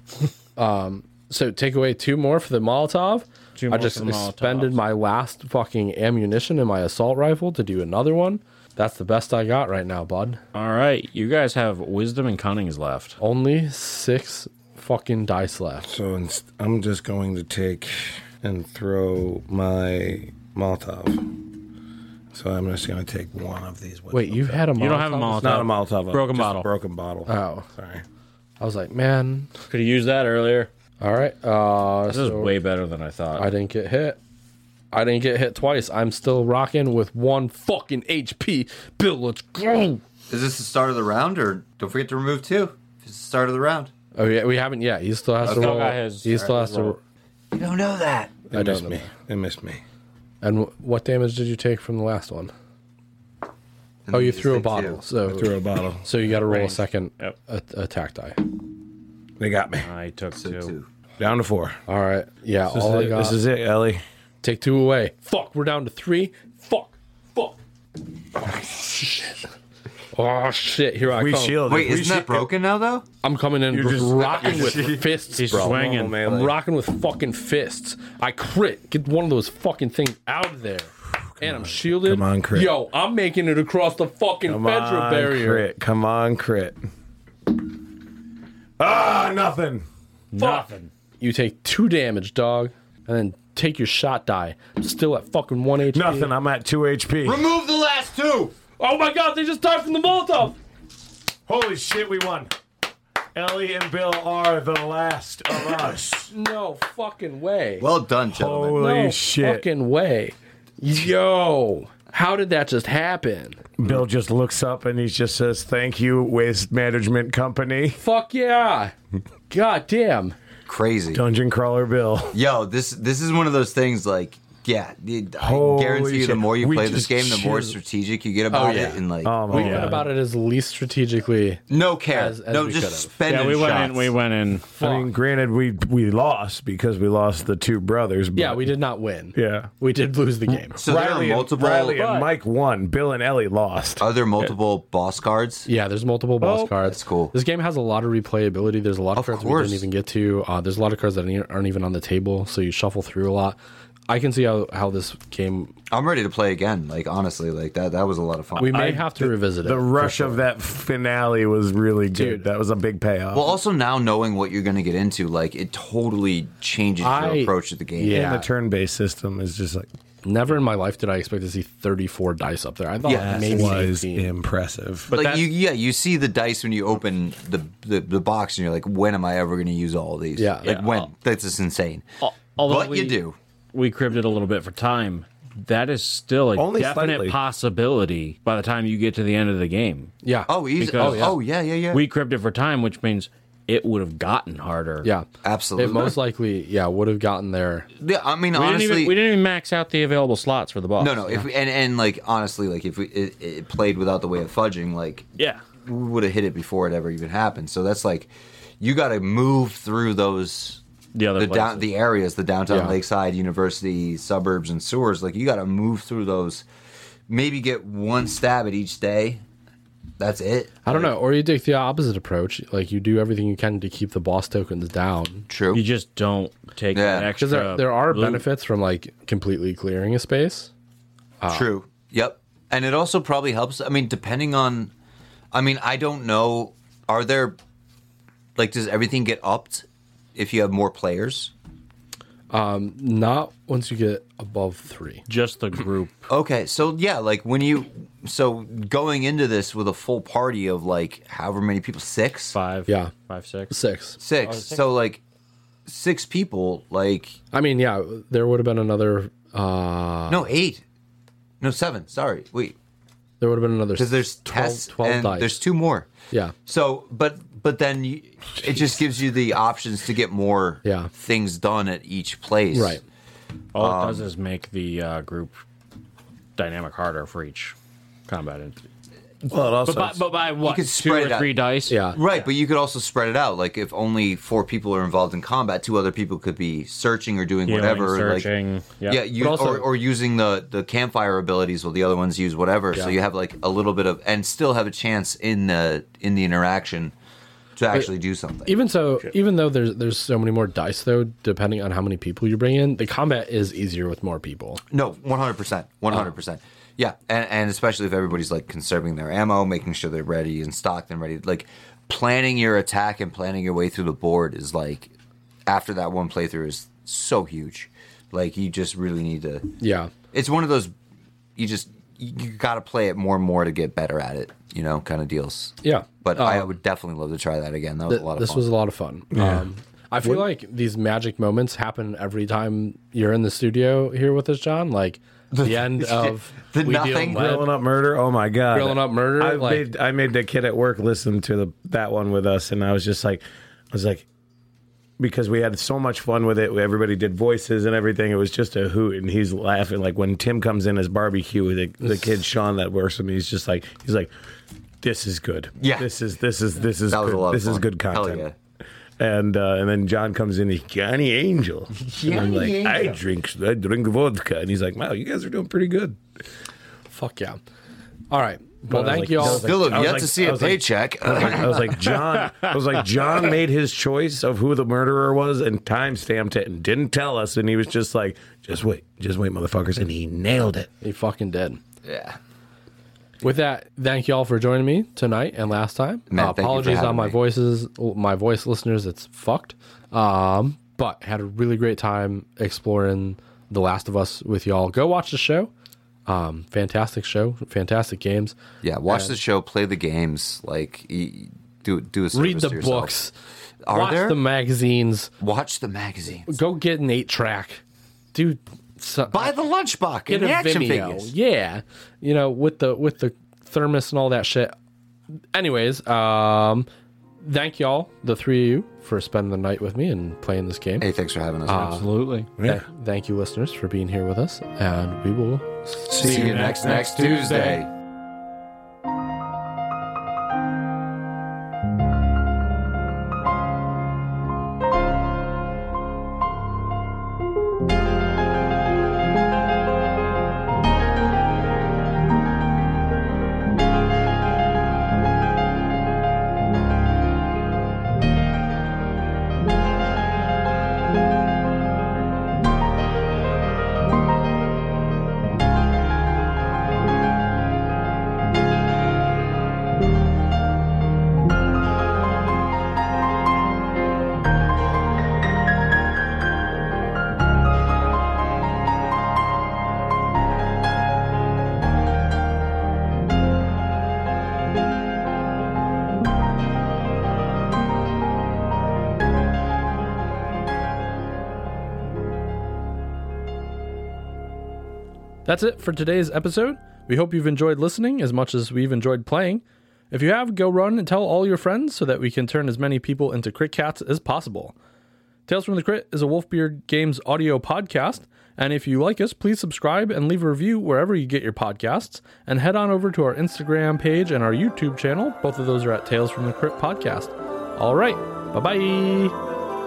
A: So take away 2 more for the Molotov.
D: 2
A: I
D: more
A: just
D: for the
A: expended
D: Molotovs.
A: my last fucking ammunition in my assault rifle to do another one. That's the best I got right now, bud.
D: All right, you guys have wisdom and cunnings left.
A: Only 6 fucking dice left.
C: So I'm just going to take and throw my Molotov. So I'm just going to take one of these. with
A: Wait,
C: me.
A: you've had a Molotov?
D: You don't have a Molotov.
C: It's not a Molotov.
D: Broken
C: just
D: bottle.
C: A broken bottle.
A: Oh.
C: Sorry.
A: I was like, man.
D: Could have used that earlier.
A: All right.
D: This is
A: So
D: way better than I thought.
A: I didn't get hit. I didn't get hit twice. I'm still rocking with 1 fucking HP. Bill, let's go.
B: Is this the start of the round, or don't forget to remove 2? It's the start of the round.
A: Oh, yeah, we haven't yet. He still has to
B: Still
A: roll.
D: got his-
A: He still has to
D: roll.
B: You don't know that.
C: They
A: I don't
C: missed
A: know.
C: me. They missed me.
A: And what damage did you take from the last one?
B: And
A: Oh, you
B: these
A: threw a
B: things
A: bottle.
B: too.
A: So
C: Threw a bottle.
A: So you got to roll a
D: Range.
A: second
D: Yep.
A: attack die.
C: They got me.
D: I took
B: So
D: 2.
B: 2.
C: Down to 4.
A: All right. Yeah.
C: This,
A: all I
C: is, it.
A: got.
C: This is it, Ellie.
A: Take 2 away. Fuck. We're down to 3. Fuck. Oh, shit. Oh shit. Here I
C: We
A: come.
C: shielded.
B: Wait,
C: We
B: isn't that
C: shield-
B: broken now, though?
A: I'm coming in
C: You're
A: just
C: just-
A: rocking with fists,
D: He's
A: bro.
D: swinging.
C: Normal
A: I'm rocking with fucking fists. I crit. Get one of those fucking things out of there. And I'm shielded.
C: Come on, crit.
A: Yo, I'm making it across the fucking
C: Come
A: Fedra
C: on,
A: barrier.
C: crit. Come on, crit. Ah, nothing.
D: Nothing.
A: You take 2 damage, dog, and then take your shot die. I'm still at fucking 1 HP.
C: Nothing. I'm at 2 HP.
B: Remove the last 2!
A: Oh my god, they just died from the Molotov.
C: Holy shit, we won. Ellie and Bill are the last of us.
A: No fucking way.
B: Well done, gentlemen.
C: Holy
A: no
C: shit.
A: fucking way. Yo, how did that just happen?
C: Bill just looks up and he just says, "Thank you, Waste Management Company."
A: Fuck yeah. God damn.
B: Crazy.
C: Dungeon Crawler Bill.
B: Yo, this is one of those things like, yeah, I
C: Holy
B: guarantee you the
C: shit.
B: more you
C: We
B: play this
C: just
B: game, the more
C: choose-
B: strategic you get about
A: yeah.
B: it. And like,
C: Oh my
A: We went
C: god.
A: about it as least strategically.
B: no care.
A: as
B: no,
A: we
B: just
A: could've.
B: spending
D: Yeah, we went
B: shots.
D: in. We went in.
C: I mean, granted, we lost because we lost the 2 brothers. But
A: Yeah, we did not win.
C: Yeah.
A: We did lose the game.
B: So there are
C: Riley,
B: multiple.
C: Riley and Mike won. Bill and Ellie lost.
B: Are there multiple boss cards?
A: Yeah, there's multiple boss cards.
B: That's cool.
A: This game has a lot of replayability. There's a lot of
B: Of
A: cards we
B: course.
A: didn't even get to. There's a lot of cards that aren't even on the table, so you shuffle through a lot. I can see how this game.
B: I'm ready to play again. Like honestly, like that was a lot of fun.
A: We may have to revisit it.
C: The
A: for
C: rush
A: sure.
C: of that finale was really good.
A: Dude.
C: That was a big payoff.
B: well, also now knowing what you're going to get into, like it totally changes your approach to the game.
A: yeah.
C: and the turn-based system is just like
A: Never in my life did I expect to see 34 dice up there. I thought
B: Yeah,
A: maybe
C: was
A: 18.
C: impressive.
D: But
B: like
D: that's-
B: you see the dice when you open the box and you're like, when am I ever going to use all of these?
A: Yeah.
B: like
A: Yeah.
B: when? That's just insane.
D: Although
B: But you do.
D: We cribbed it a little bit for time. That is still a
C: Only
D: definite
C: slightly.
D: possibility by the time you get to the end of the game.
A: Yeah.
B: Oh, easy.
D: Because-
B: Oh, yeah.
D: We cribbed it for time, which means it would have gotten harder.
A: Yeah.
B: Absolutely.
A: It most likely, would have gotten there.
B: Yeah, I mean,
D: We didn't,
B: honestly,
D: we didn't even max out the available slots for the boss.
B: no. If we, and like honestly, like if it played without the way of fudging, like
D: Yeah.
B: we would have hit it before it ever even happened. So that's like, you got to move through those
D: The other places.
B: the areas, the downtown
A: Yeah.
B: Lakeside, University, suburbs, and sewers. Like you got to move through those. Maybe get one stab at each day. That's it.
A: I don't know. Or you take the opposite approach. Like you do everything you can to keep the boss tokens down.
B: True.
D: You just don't take
B: Yeah.
D: that extra.
A: Because there are
D: loot.
A: benefits from like completely clearing a space.
B: True. Yep. And it also probably helps. I mean, depending on. I mean, I don't know. Are there. Like, does everything get upped if you have more players?
A: Not once you get above 3.
D: Just the group.
B: Okay. So, yeah, like when you. So, going into this with a full party of like however many people, 6?
D: 5.
A: Yeah.
D: 5, 6.
A: 6.
B: 6. So, like 6 people, like.
A: I mean, yeah, there would have been another.
B: No, 8. No, 7. Sorry. Wait.
A: There would have been another.
B: Because there's
A: 12,
B: tests
A: 12
B: and
A: dice.
B: there's 2 more.
A: Yeah.
B: So, but then it just gives you the options to get more
A: Yeah.
B: things done at each place.
A: Right.
D: All it does is make the group dynamic harder for each combat.
C: Well, it also
D: But by what?
B: could
D: 2
B: spread it
D: or
B: out.
D: 3 dice?
A: Yeah.
B: Right, but you could also spread it out. Like if only 4 people are involved in combat, 2 other people could be searching or doing
D: Healing,
B: whatever.
D: searching.
B: Like,
D: Yep.
B: yeah, you,
A: But also-
B: or using the campfire abilities while the other ones use whatever. So
A: Yeah.
B: you have like a little bit of, and still have a chance in the interaction to actually do something.
A: Even so, even though there's so many more dice, though, depending on how many people you bring in, the combat is easier with more people.
B: No, 100%. 100%. Yeah, and especially if everybody's like conserving their ammo, making sure they're ready and stocked and ready. Like planning your attack and planning your way through the board is like, after that one playthrough, is so huge. Like, you just really need to.
A: Yeah.
B: It's one of those. You got to play it more and more to get better at it. Kind of deals.
A: Yeah.
B: But I would definitely love to try that again. That was a lot of
A: This
B: fun.
A: was a lot of fun. I feel like these magic moments happen every time you're in the studio here with us, John. Like the end of
B: the
A: We Deal
B: nothing.
A: Lead,
C: Grilling Up Murder. Oh my god.
A: Grilling Up Murder.
C: I made the kid at work listen to that one with us, and I was like, because we had so much fun with it. Everybody did voices and everything. It was just a hoot, and he's laughing. Like when Tim comes in as barbecue, the kid Sean that works with me, he's like, this is good.
B: Yeah.
C: This is
B: That was
C: good.
B: a lot of
C: This is
B: fun.
C: good
B: Hell
C: content. And then John comes in, he's Johnny Angel. And I'm like, I drink vodka. And he's like, wow, you guys are doing pretty good.
A: fuck yeah. All right. Well,
C: But I was
A: thank
C: like-
A: you all.
B: Still have
C: I was
B: yet
C: like-
B: to see
C: I
B: a
C: was like-
B: paycheck.
C: I was like, John made his choice of who the murderer was and time stamped it and didn't tell us. And he was just like, just wait, motherfuckers. And he nailed it.
A: He fucking did.
B: Yeah.
A: With that, thank you all for joining me tonight and last time.
B: Man, thank you for
A: Apologies on
B: having
A: my voice listeners. It's fucked. But had a really great time exploring The Last of Us with y'all. Go watch the show. Fantastic show. Fantastic games.
B: Yeah, watch the show, play the games, like do a service
A: Read the
B: to yourself.
A: books.
B: Are
A: watch
B: there?
A: the magazines.
B: Watch the magazines.
A: Go get an 8-track. Dude,
B: Buy the lunchbox
A: get
B: and
A: a
B: the action
A: Vimeo.
B: figures.
A: Yeah. With the thermos and all that shit. Anyways, thank y'all, the three of you, for spending the night with me and playing this game.
B: Hey, thanks for having us.
D: Absolutely.
C: Yeah.
A: Thank you, listeners, for being here with us, and we will
B: See you next Tuesday.
A: That's it for today's episode. We hope you've enjoyed listening as much as we've enjoyed playing. If you have, go run and tell all your friends so that we can turn as many people into Crit Cats as possible. Tales from the Crit is a Wolfbeard Games audio podcast, and if you like us, please subscribe and leave a review wherever you get your podcasts, and head on over to our Instagram page and our YouTube channel. Both of those are at Tales from the Crit Podcast. All right, bye-bye.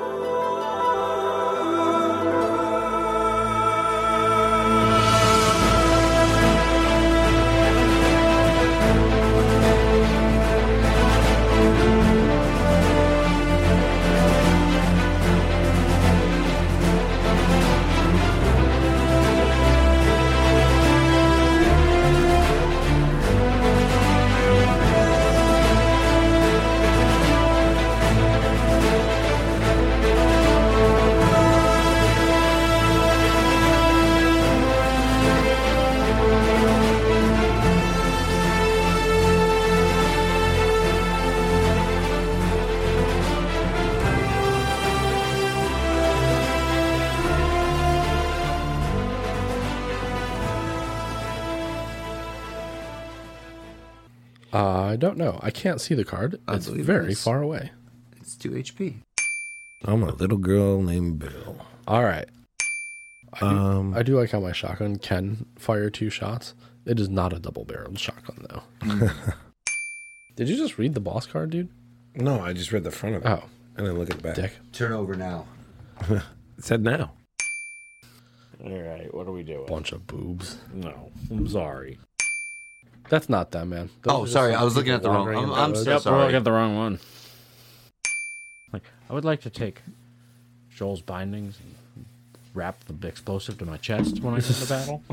A: I don't know. I can't see the card. It's
B: believe it
A: very
B: is.
A: far away.
B: It's 2 HP.
C: I'm a little girl named Bill.
A: All right. I do like how my shotgun can fire 2 shots. It is not a double-barreled shotgun, though. Did you just read the boss card, dude?
C: No, I just read the front of it.
A: Oh,
C: And then look at the back.
A: dick.
B: Turn over now.
C: It said now.
D: All right, what are we doing?
A: Bunch of boobs.
D: No, I'm sorry.
A: That's not them, man. Those
B: Oh,
A: are just
B: sorry.
A: some
B: I was looking
A: people
B: at the wrong.
A: wandering in
B: I'm
A: the
B: so
A: woods.
D: We're
B: sorry.
D: looking at the wrong one. Like, I would like to take Joel's bindings and wrap the explosive to my chest when I get into battle.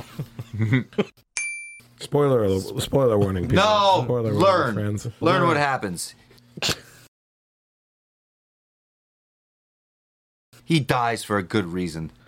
C: Spoiler warning, people.
B: No,
C: Spoiler warning,
B: learn.
C: friends.
B: Learn what happens. He dies for a good reason.